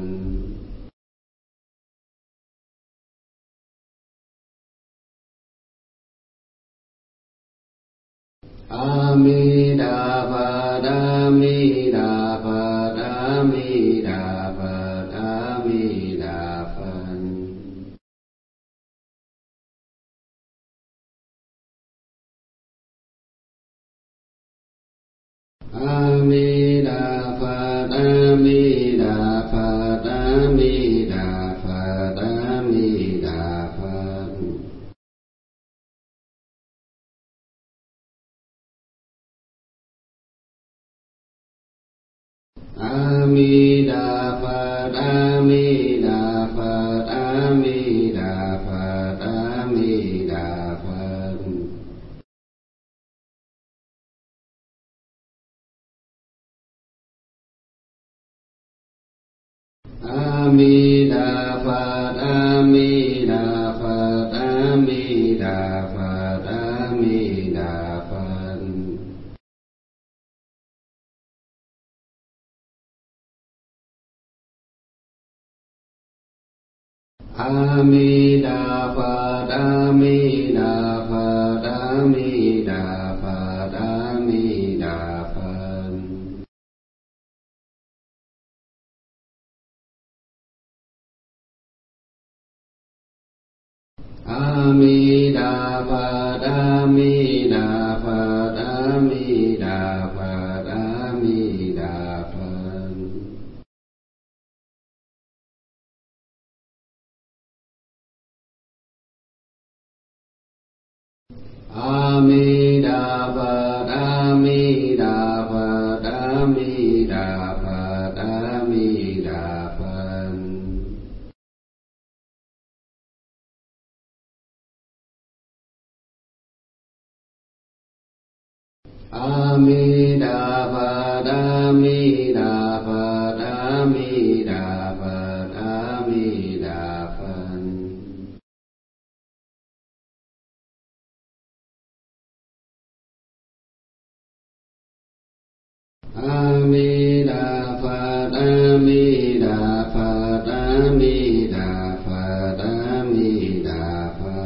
อามิดาภาตามิดาภาตามิดาภาตามิดาภาอามิดาภาตามิดาภาตามิดาภาตามิดาภาอามิดาภาตามิดาภาตามิดาภาตามิดาภาอามิดาภาตามิดาภาตามิดาภาตามิดาภาอามิดาภาตามิดาภาตามิดาภาตามิดาภาอามิดาภาตามิดาภาตามิดาภาตามิดาภาอามิดาภาตามิดาภาตามิดาภาตามิดาภาอามิดาภาตามิดาภาตามิดาภาตามิดาภาอามิดาภาตามิดาภาตามิดาภาตามิดาภา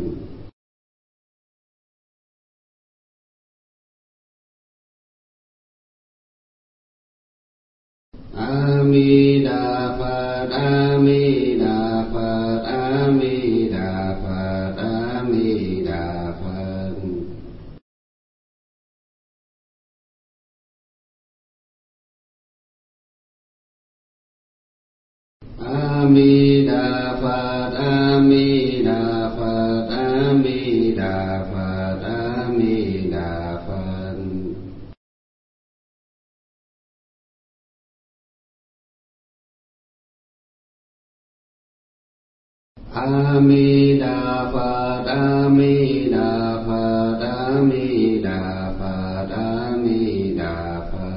อามิดาภาตามิดาภาตามิดาภาตามิดาภาอามิดาภาตามิดาภาตามิดาภาตามิดาภาอามิดาภาตามิดาภาตามิดาภาตามิดาภา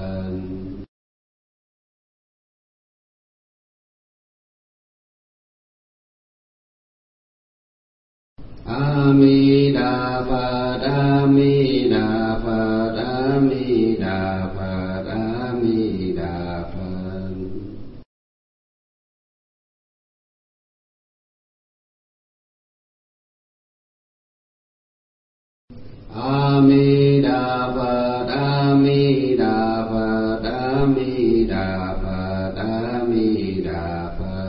อามิดาภาตามิดาภาตามิดาภาตามิดาภามิดาภะตามิดาภะตามิดาภะตามิดาภะ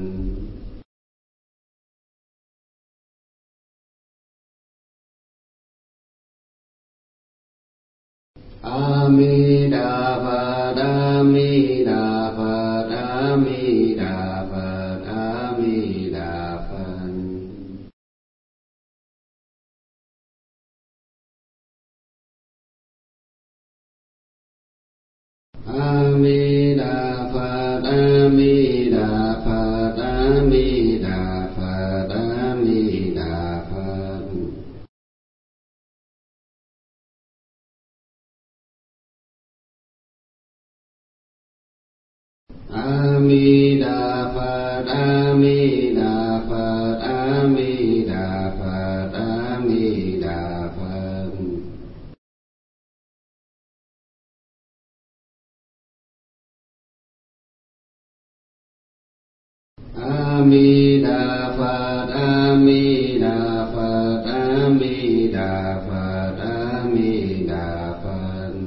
อามิดาภะตามิดาภะตามิดาภะตามิดาภะอามิดาภะตามิดาภะตามิดาภะตามิดาภะอามิดาภะตามิดาภะตามิดาภะตามิดาภะอามิดาภะตามิดาภะตามิดาภะตามิดาภะ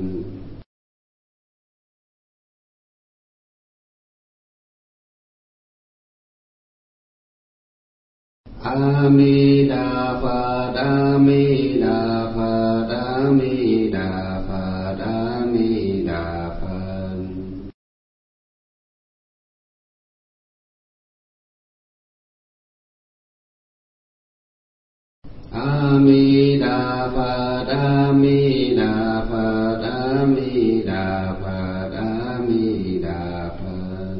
อามิดาภะตามิดาภะตามิดาภะตามิดาภะอามิดาภะตามิดาภะตามิดาภะตามิดาภะ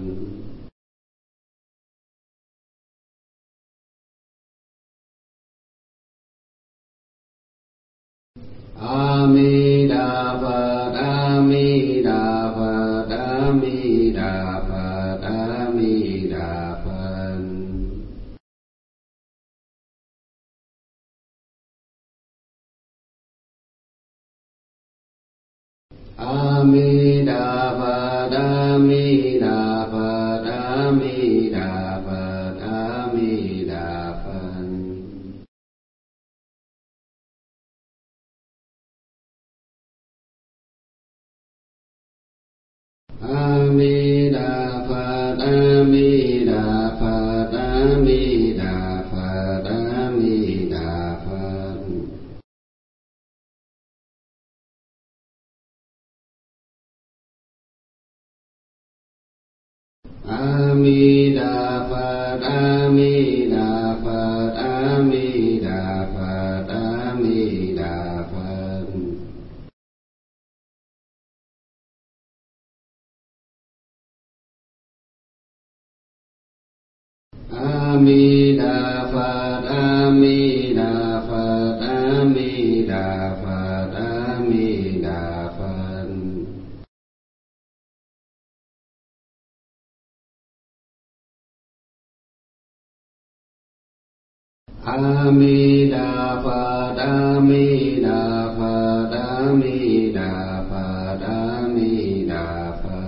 อามิดาภะตามิดาภะตามิดาภะตามิดาภะอามิดาภะตามิดาภะตามิดาภะตามิดาภะอามิดาภะตามิดาภะตามิดาภะตามิดาภะอามิดาภะตามิดาภะตามิดาภะตามิดาภะอามิดาภะตามิดาภะตามิดาภะตามิดาภะอามิดาภะตามิดาภะตามิดาภะตามิดาภะ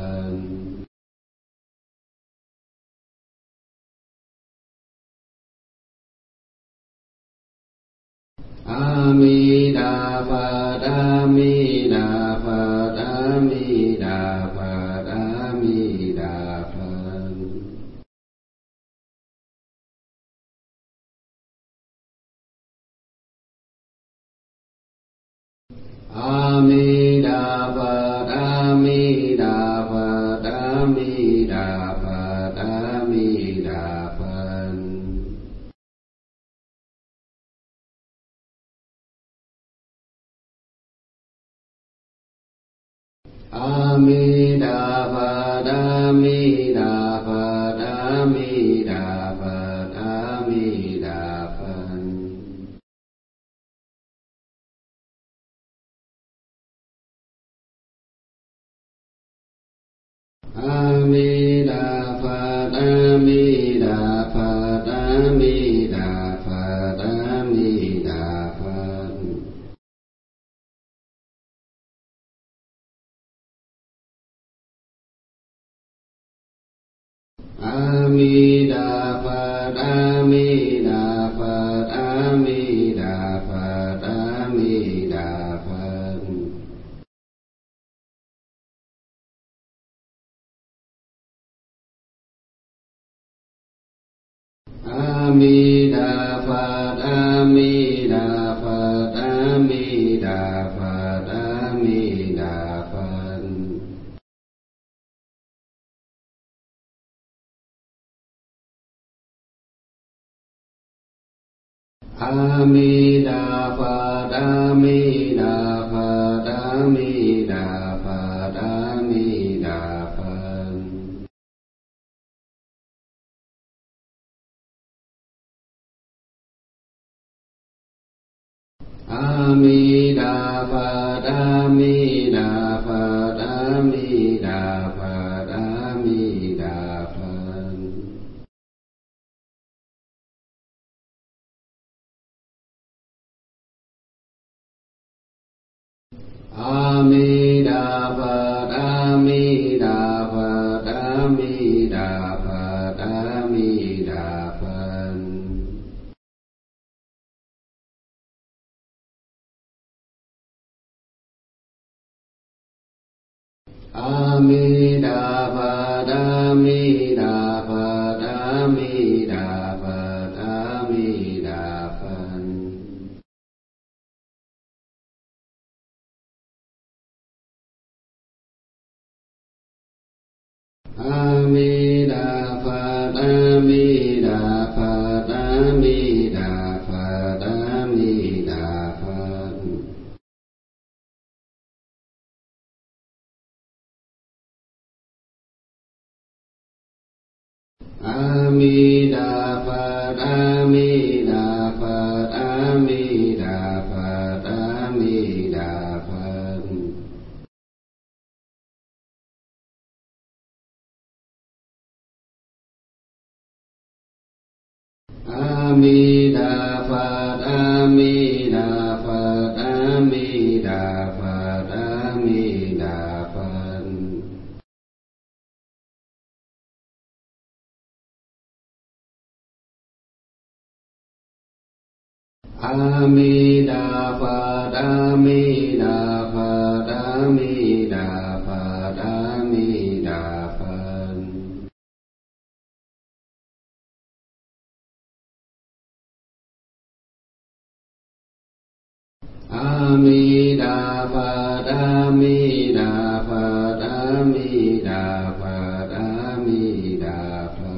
อามิดาภะตามิดาภะตามิดาภะตามิดาภะอามิดาภะตามิดาภะตามิดาภะตามิดาภะอามิดาภะตามิดาภะตามิดาภะตามิดาภะอามิดาภะตามิดาภะตามิดาภะตามิดาภะอามิดาภะตามิดาภะตามิดาภะตามิดาภะมิดาภาตามิดาภาตามิดาภาตามิดาภาอามิดาภาตามิดาภาตามิดาภาตามิดาภาอามิดาภาตามิดาภาตามิดาภาตามิดาภาอามิดาภาตามิดาภาตามิดาภาตามิดาภาอามิดาภาตามิดาภาตามิดาภาตามิดาภาอามิดาภาตามิดาภาตามิดาภาตามิดาภาอามิดาภาตามิดาภาตามิดาภาตามิดาภาอามิดาภาตามิดาภาตามิดาภาตามิดาภาอามิดาภาตามิดาภาตามิดาภาตามิดาภาอามิดาภาตามิดาภาตามิดาภาตามิดาภา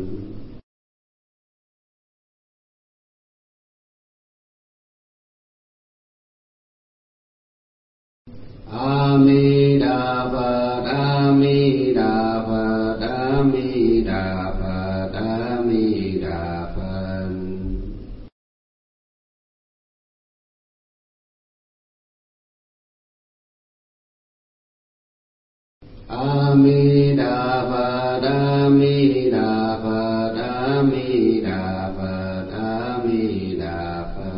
อามิดาภาตามิดาภาตามิดาภาตามิดาภาอามิดาภาตามิดาภาตามิดาภาตามิดาภา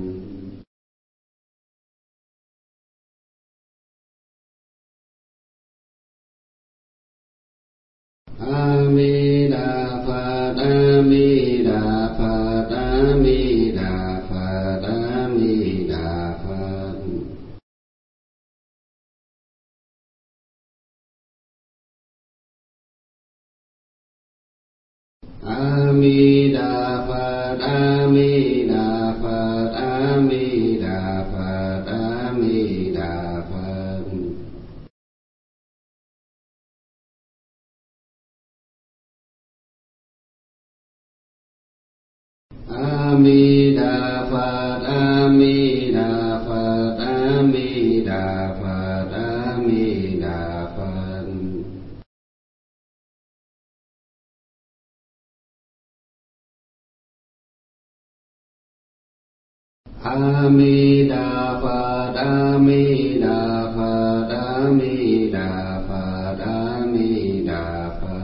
อามิดาภาตามิดาภาตามิดาภาตามิดาภาอามิดาภาตามิดาภาตามิดาภาตามิดาภาอามิดาภาตามิดาภาตามิดาภาตามิดาภาอามิดาภาตามิดาภาตามิดาภาตามิดาภา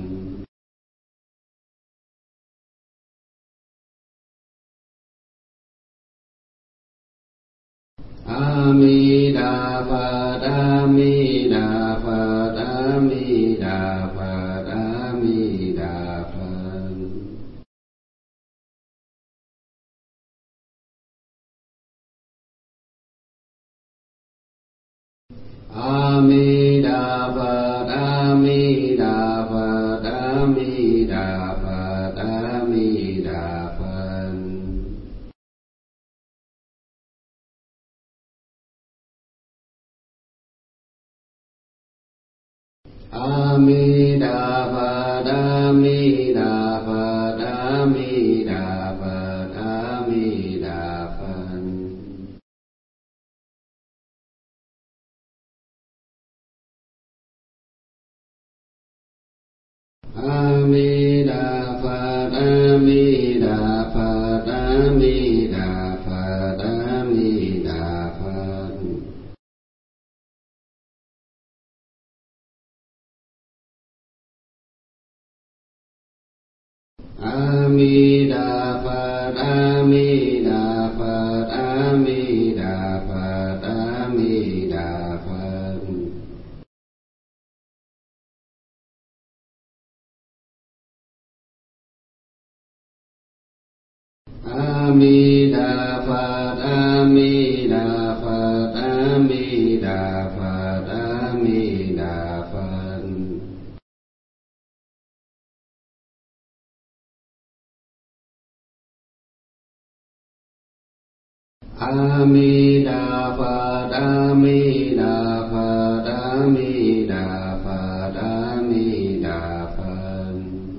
อามิดาภาตามิดาภาตามิดาภาตามิดาภาอามิดาภาตามิดาภาตามิดาภาตามิดามิดาภาดามิดาภาดามิดาภาดามิดาภันอามิดาภาดามิดาภาดามิดาภาดามิดาภันอามิดาภาดามิดาภาดามิดาภาดามิดาภันอามิดาภาดามิดาภาดามิดาภาดามิดาภันอามิดาภาดามิดาภาดามิดาภาดามิดาภัน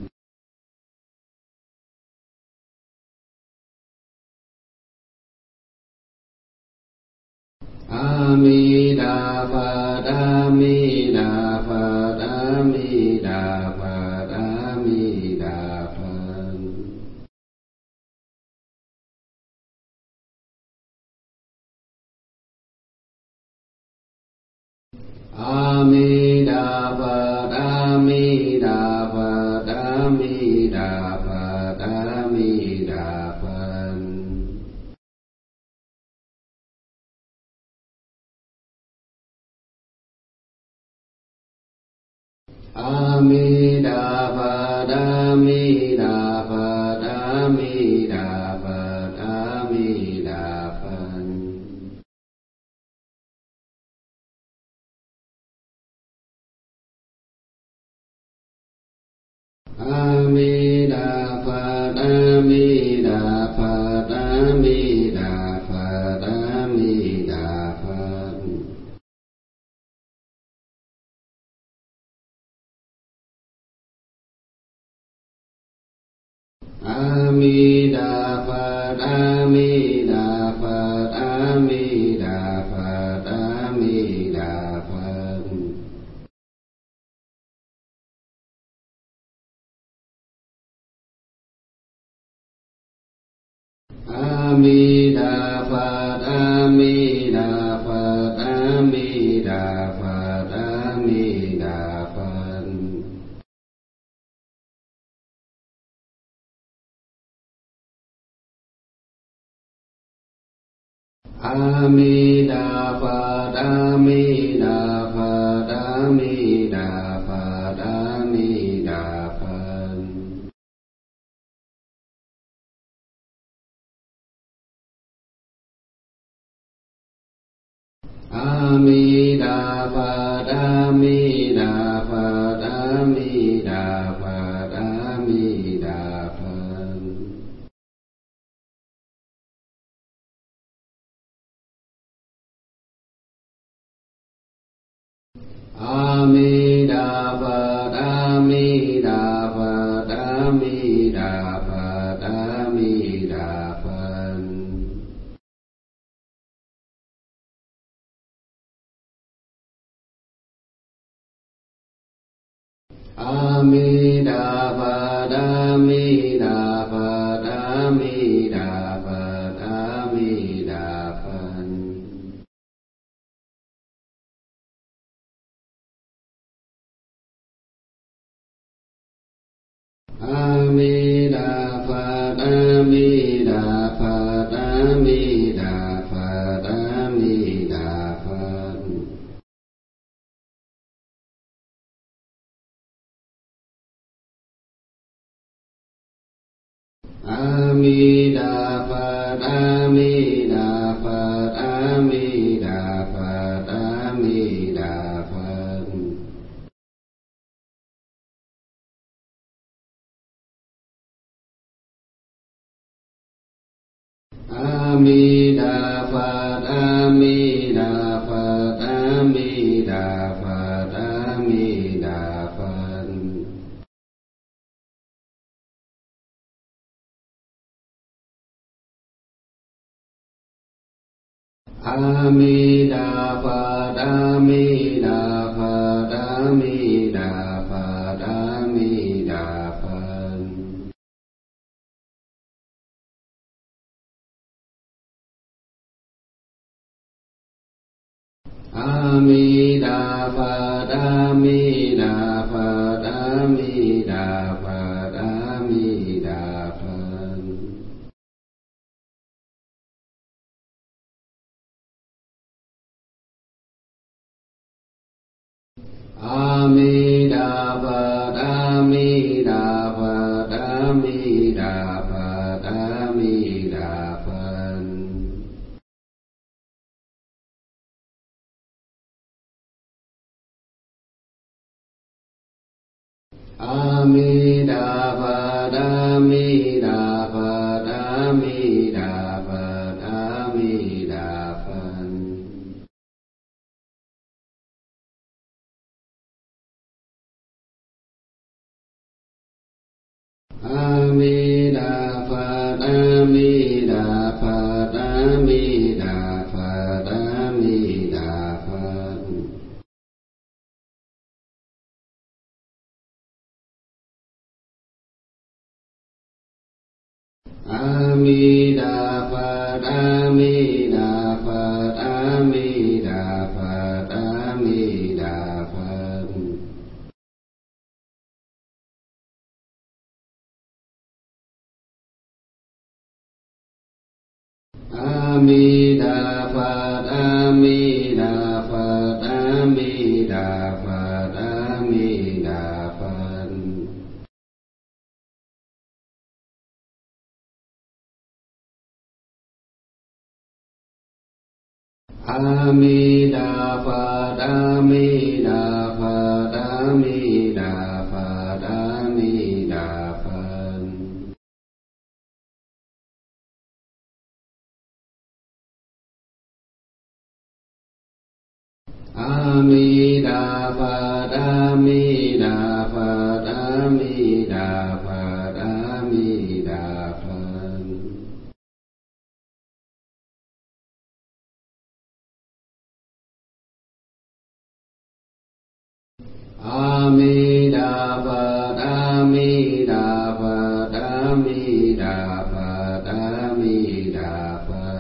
อามิดาภาดามิดาภาดามิดาภาดามิดาภันอามิดาภาดามิดาภาดามิดาภาดามิดาภันอามิดาภาดามิดาภาดามิดาภาดามิดาภันอามิดาภาดามิดาภาดามิดาภาดามิดาภันอามิดาภาดามิดาภาดามิดาภาดามิดาภันอามิดาภาดามิดาภาดามิดาภาดามิดาภันอามิดาภาดามิดาภาดามิดาภาดามิดาภันอามิดาภาดามิดาภาดามิดาภาดามิดาภันอามิดาภาดามิดาภาดามิดาภาดามิดาภันอามิดาภาดามิดาภาดามิดาภาดามิดาภันอามิดาภาดามิดาภาดามิดาภาดามิดาภันอามิดาภาดามิดาภาดามิดาภาดามิดาภันอามิดาภาดามิดาภาดามิดาภาดามิดาภัอามิดาปะดามิดาปะดามิดาปะดามิดาปะอามิดาปะดามิดาปะดามิดาปะดามิดาปะอามิดาปะดามิดาปะดามิดาปะดามิดาปะอามิดาปะดามิดาปะดามิดาปะดามิดาปะอามิดาปะดามิดาปะดามิดาปะดามิดาปะอามิดาปะดามิดาปะดามิดาปะดามิดาปะอามิดาปะดามิดาปะดามิดาปะดามิดาปะอามิดาปะดามิดาปะดามิดาปะดามิดาปะอามิดาปะดามิดาปะดามิดาปะดามิดาปะอามิดาปะดามิดาปะดามิดาปะดามิดาปะ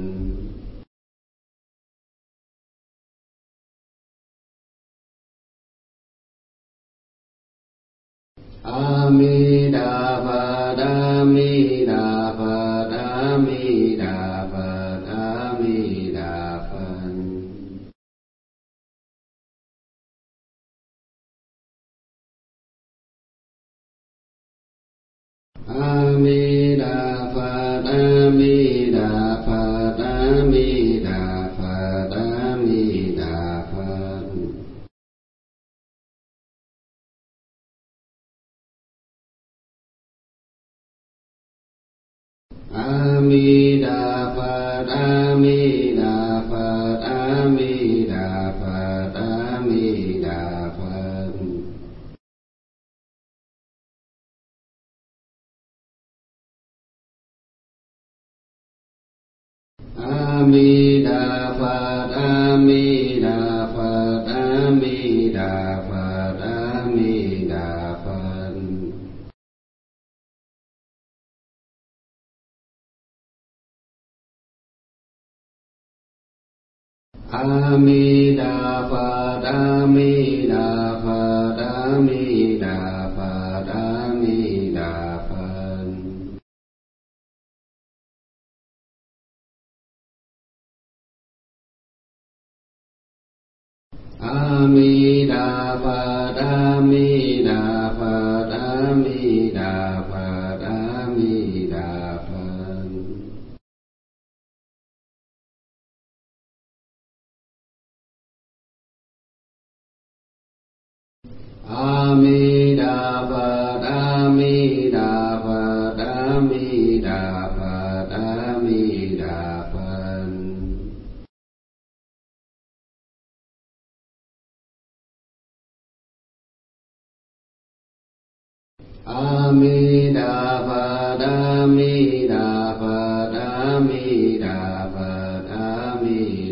อามิดาปะดามิดาปะดามิดาปะดามิดาปะอามิดาปะดามิดาปะดามิดาปะดามิดาปะอามิดาปะดามิดาปะดามิดาปะดามิดาปะอามิดาปะดามิดาปะดามิดาปะดามิดาปะอามิดาปะดามิดาปะดามิดาปะดามิดาปะอามิดาปะดามิดาปะดามิดาปะดามิดาปะอามิดาปะดามิดาปะดามิดาปะดามิดาปะอามิดาปะดามิดาปะดามิดาปะดามิ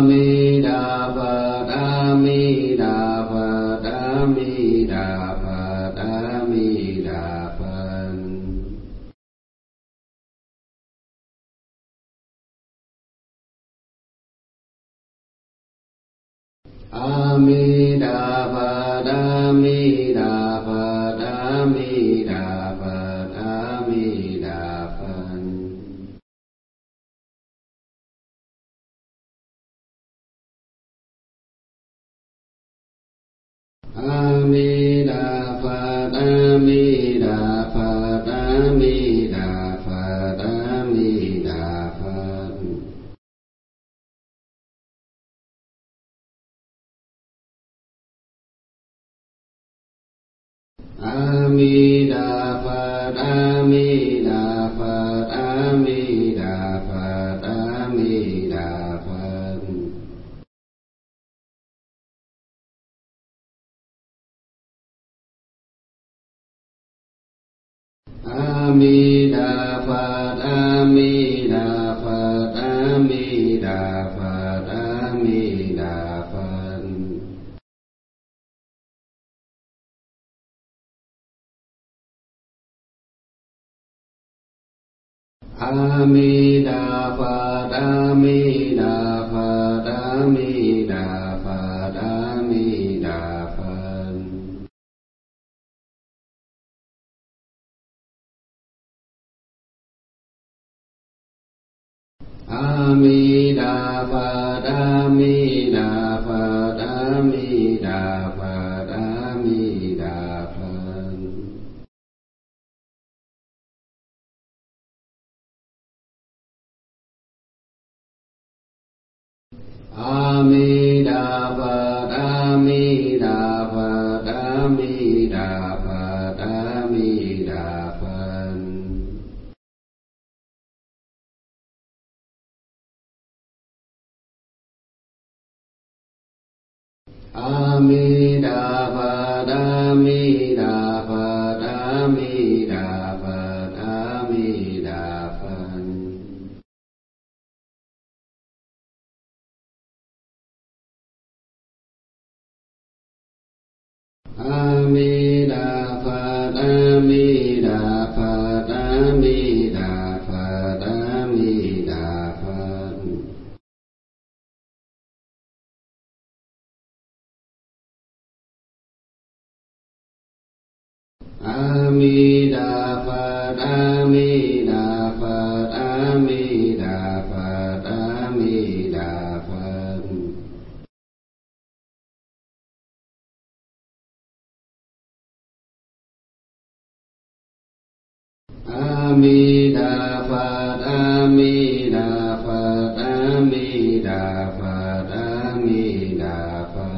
มิดาภะตามิดาภะตามิดาภะตามิดาภะอามิดาภะตามิดาภะตามิดาภะตามิดาภะอามิดาภะตามิดาภะตามิดาภะตามิดาภะอามิดาภะตามิดาภะตามิดาภะตามิดาภะอามิดาภะตามิดาภะตามิดาภะตามิดาภะอามิดาภะตามิดาภะตามิดาภะตามิดาภะอามิดาภะตามิดาภะตามิดาภะตามิดาภะอามิดาภะตามิดาภะตามิดาภะตามิดาภะอามิดาภะตามิดาภะตามิดาภะตามิดาภะอามิดาภะตามิดาภะตามิดาภะตามิดาภะอามิดาภะตามิดาภะตามิดาภะตามิดาภะอามิดาภะตามิดาภะตามิดาภะตามิดาภะ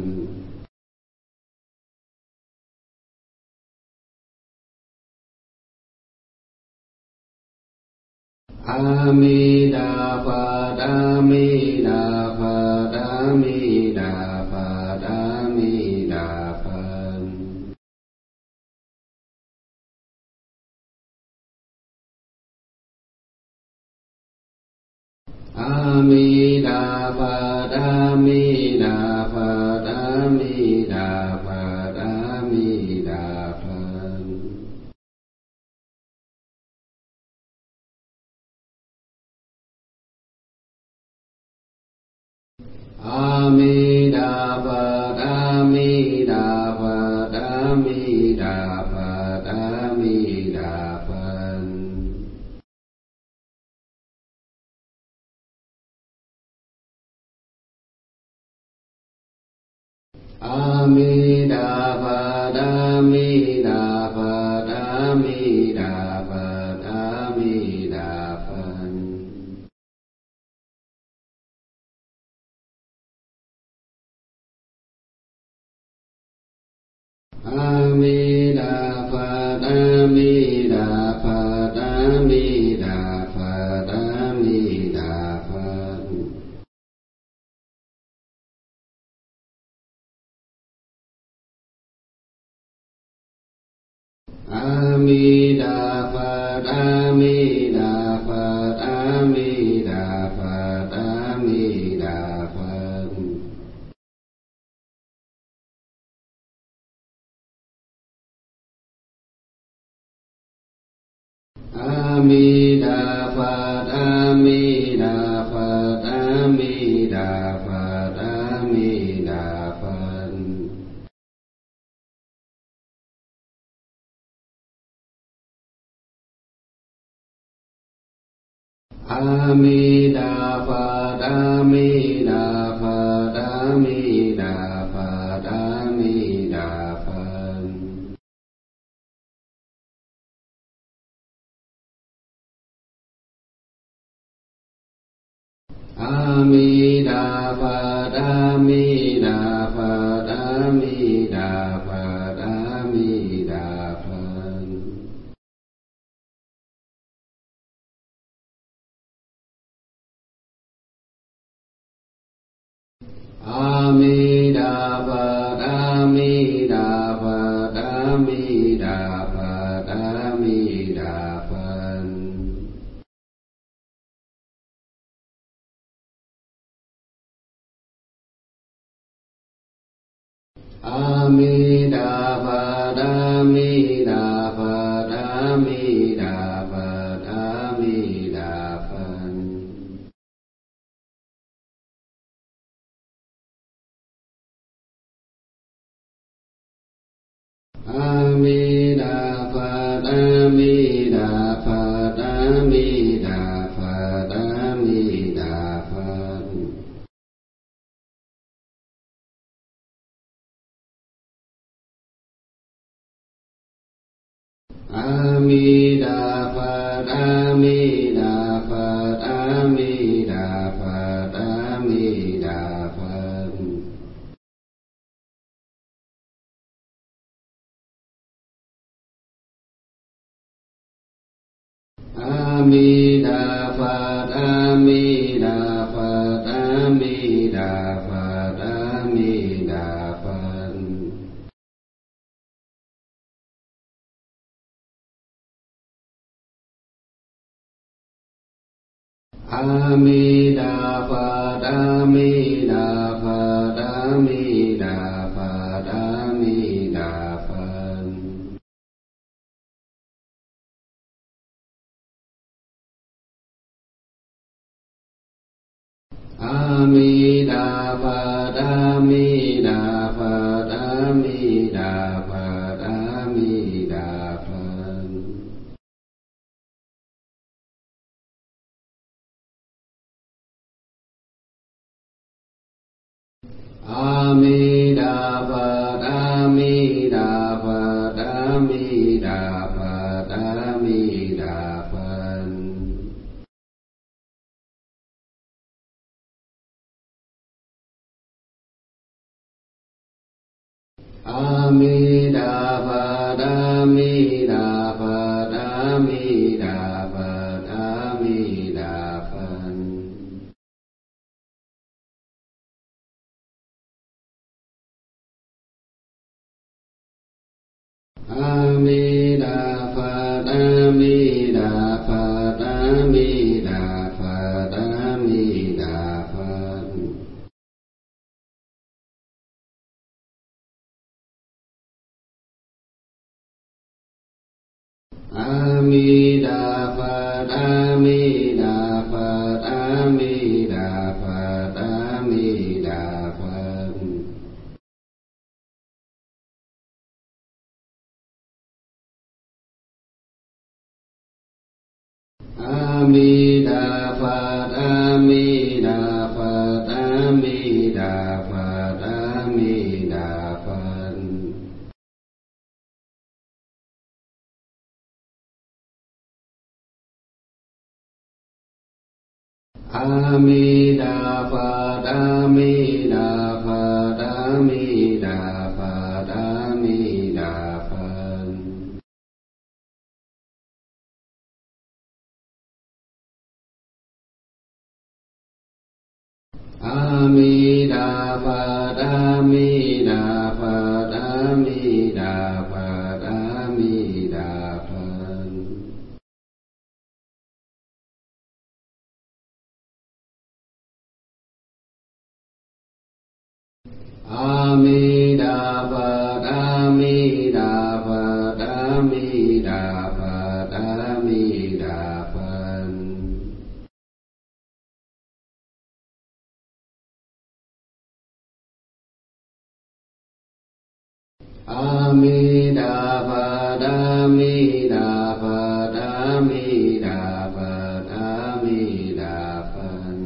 อามิดาภะตามิดาภะตามิดาภะตามิดาภะอามิดาภะตามิดาภะตามิดาภะตามิดาภะอามิดาภะตามิดาภะตามิดาภะตามิดาภะอามิดาภะตามิดาภะตามิดาภะตามิดาภะอามิดาภะตามิดาภะตามิดาภะตามิดาภะอามิดาภะตามิดาภะตามิดาภะตามิดาภะ đà Phật A Di Đà Phật. A Di Đà Phật A Di Đà Phật A Di Đà Phật A Di Đà Phật. A Di Đà Phật A Di Đà Phật A Di Đà Phật A Di Đà Phật. A Di Đà Phật A Di Đà Phật A Di Đà Phật A Di Đà Phật. A Di Đà Phật A Di Đà Phật A Di Đà Phật A Di Đà Phật. A Di Đà Phật A Di Đà Phật A Di Đà Phật A Di Đà Phật. A Di Đà Phật A Di Đà Phật A Di Đà Phật A Di Đà Phật. A Di Đà Phật A Di Đà Phật A Di Đà Phật A Di Đà Phật. A Di Đà Phật A Di Đà Phật A Di Đà Phật A Di Đà Phật. A Di Đà Phật A Di Đà Phật A Di Đà Phật A Di Đà Phật. A Di Đà Phật A Di Đà Phật A Di Đà Phật A Di Đà Phật. A Di Đà Phật A Di Đà Phật A Di Đà Phật A Di Đà Phật. A Di Đà Phật A Di Đà Phật A Di Đà Phật A Di Đà Phật. A Di Đà Phật A Di Đà Phật A Di Đà Phật A Di Đà Phật. A Di Đà Phật A Di Đà Phật A Di Đà Phật A Di Đà Phật. A Di Đà Phật A Di Đà Phật A Di Đà Phật A Di Đà Phật. A Di Đà Phật A Di Đà Phật A Di Đà Phật A Di Đà Phật. A Di Đà Phật A Di Đà Phật A Di Đà Phật A Di Đà Phật. อามิดาภาดามิดาภาดามิดาภาดามิดาภัน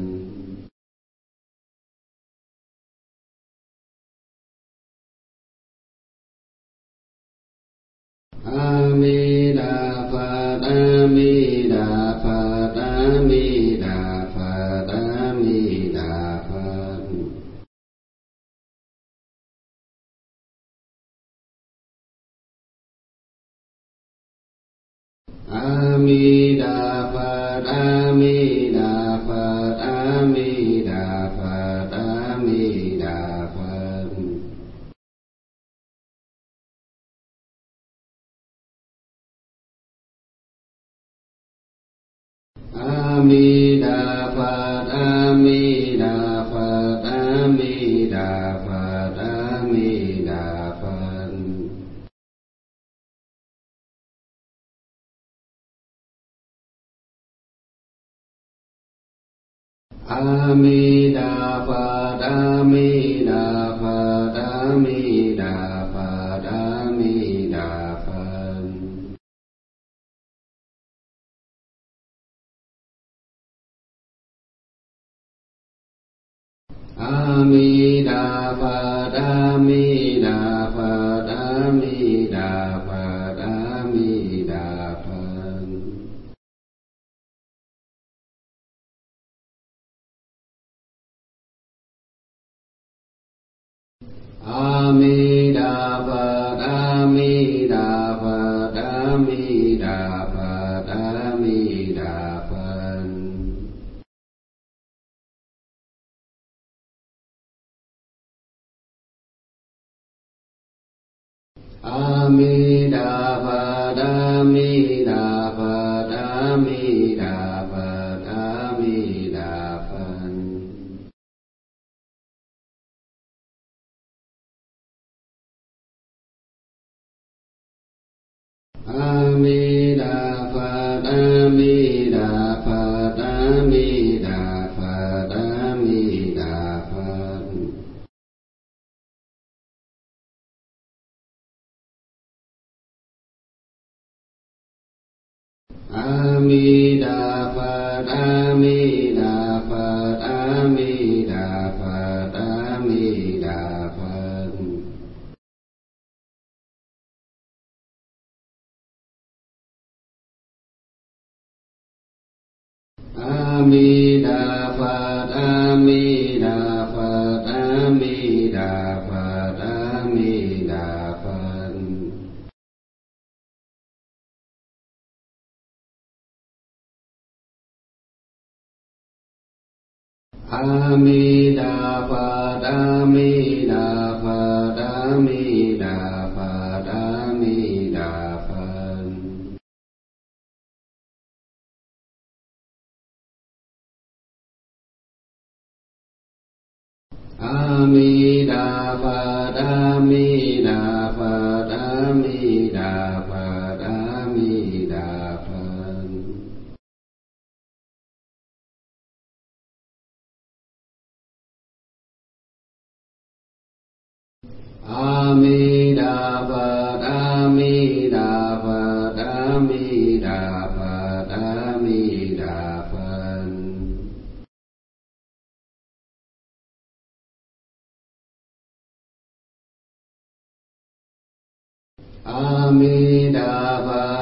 อามิดาภาดามิดาภาดามิดาภาดามิดาภันอามิดาภาดามิดาภาดามิดาภาดามิดาภันอามิดาภาดามิดาภาดามิดาภาดามิดาภันอามิดาภาดามิดาภาดามิดาภาดามิดาภันอามิดาภาดามิดาภาดามิดาภาดามิดาภันอามิดาภาดามิดาภาดามิดาภาดามิดาภันอามิดาภาดามิดาภาดามิดาภาดามิดาภันอามิดาภาดามิดาภาดามิดาภาดามิดาภันอามิดาภาดามิดาภาดามิดาภาดามิดาภันอามิดาภาดามิดาภาดามิดาภาดามิดาภันอามิดาภาดามิดาภาดามิดาภาดามิดาภันอามิดาภาดามิดาภาดามิดาภาดามิดาภันอามิดาภาดามิดาภาดามิดาภาดามิดาภันอามิดาภา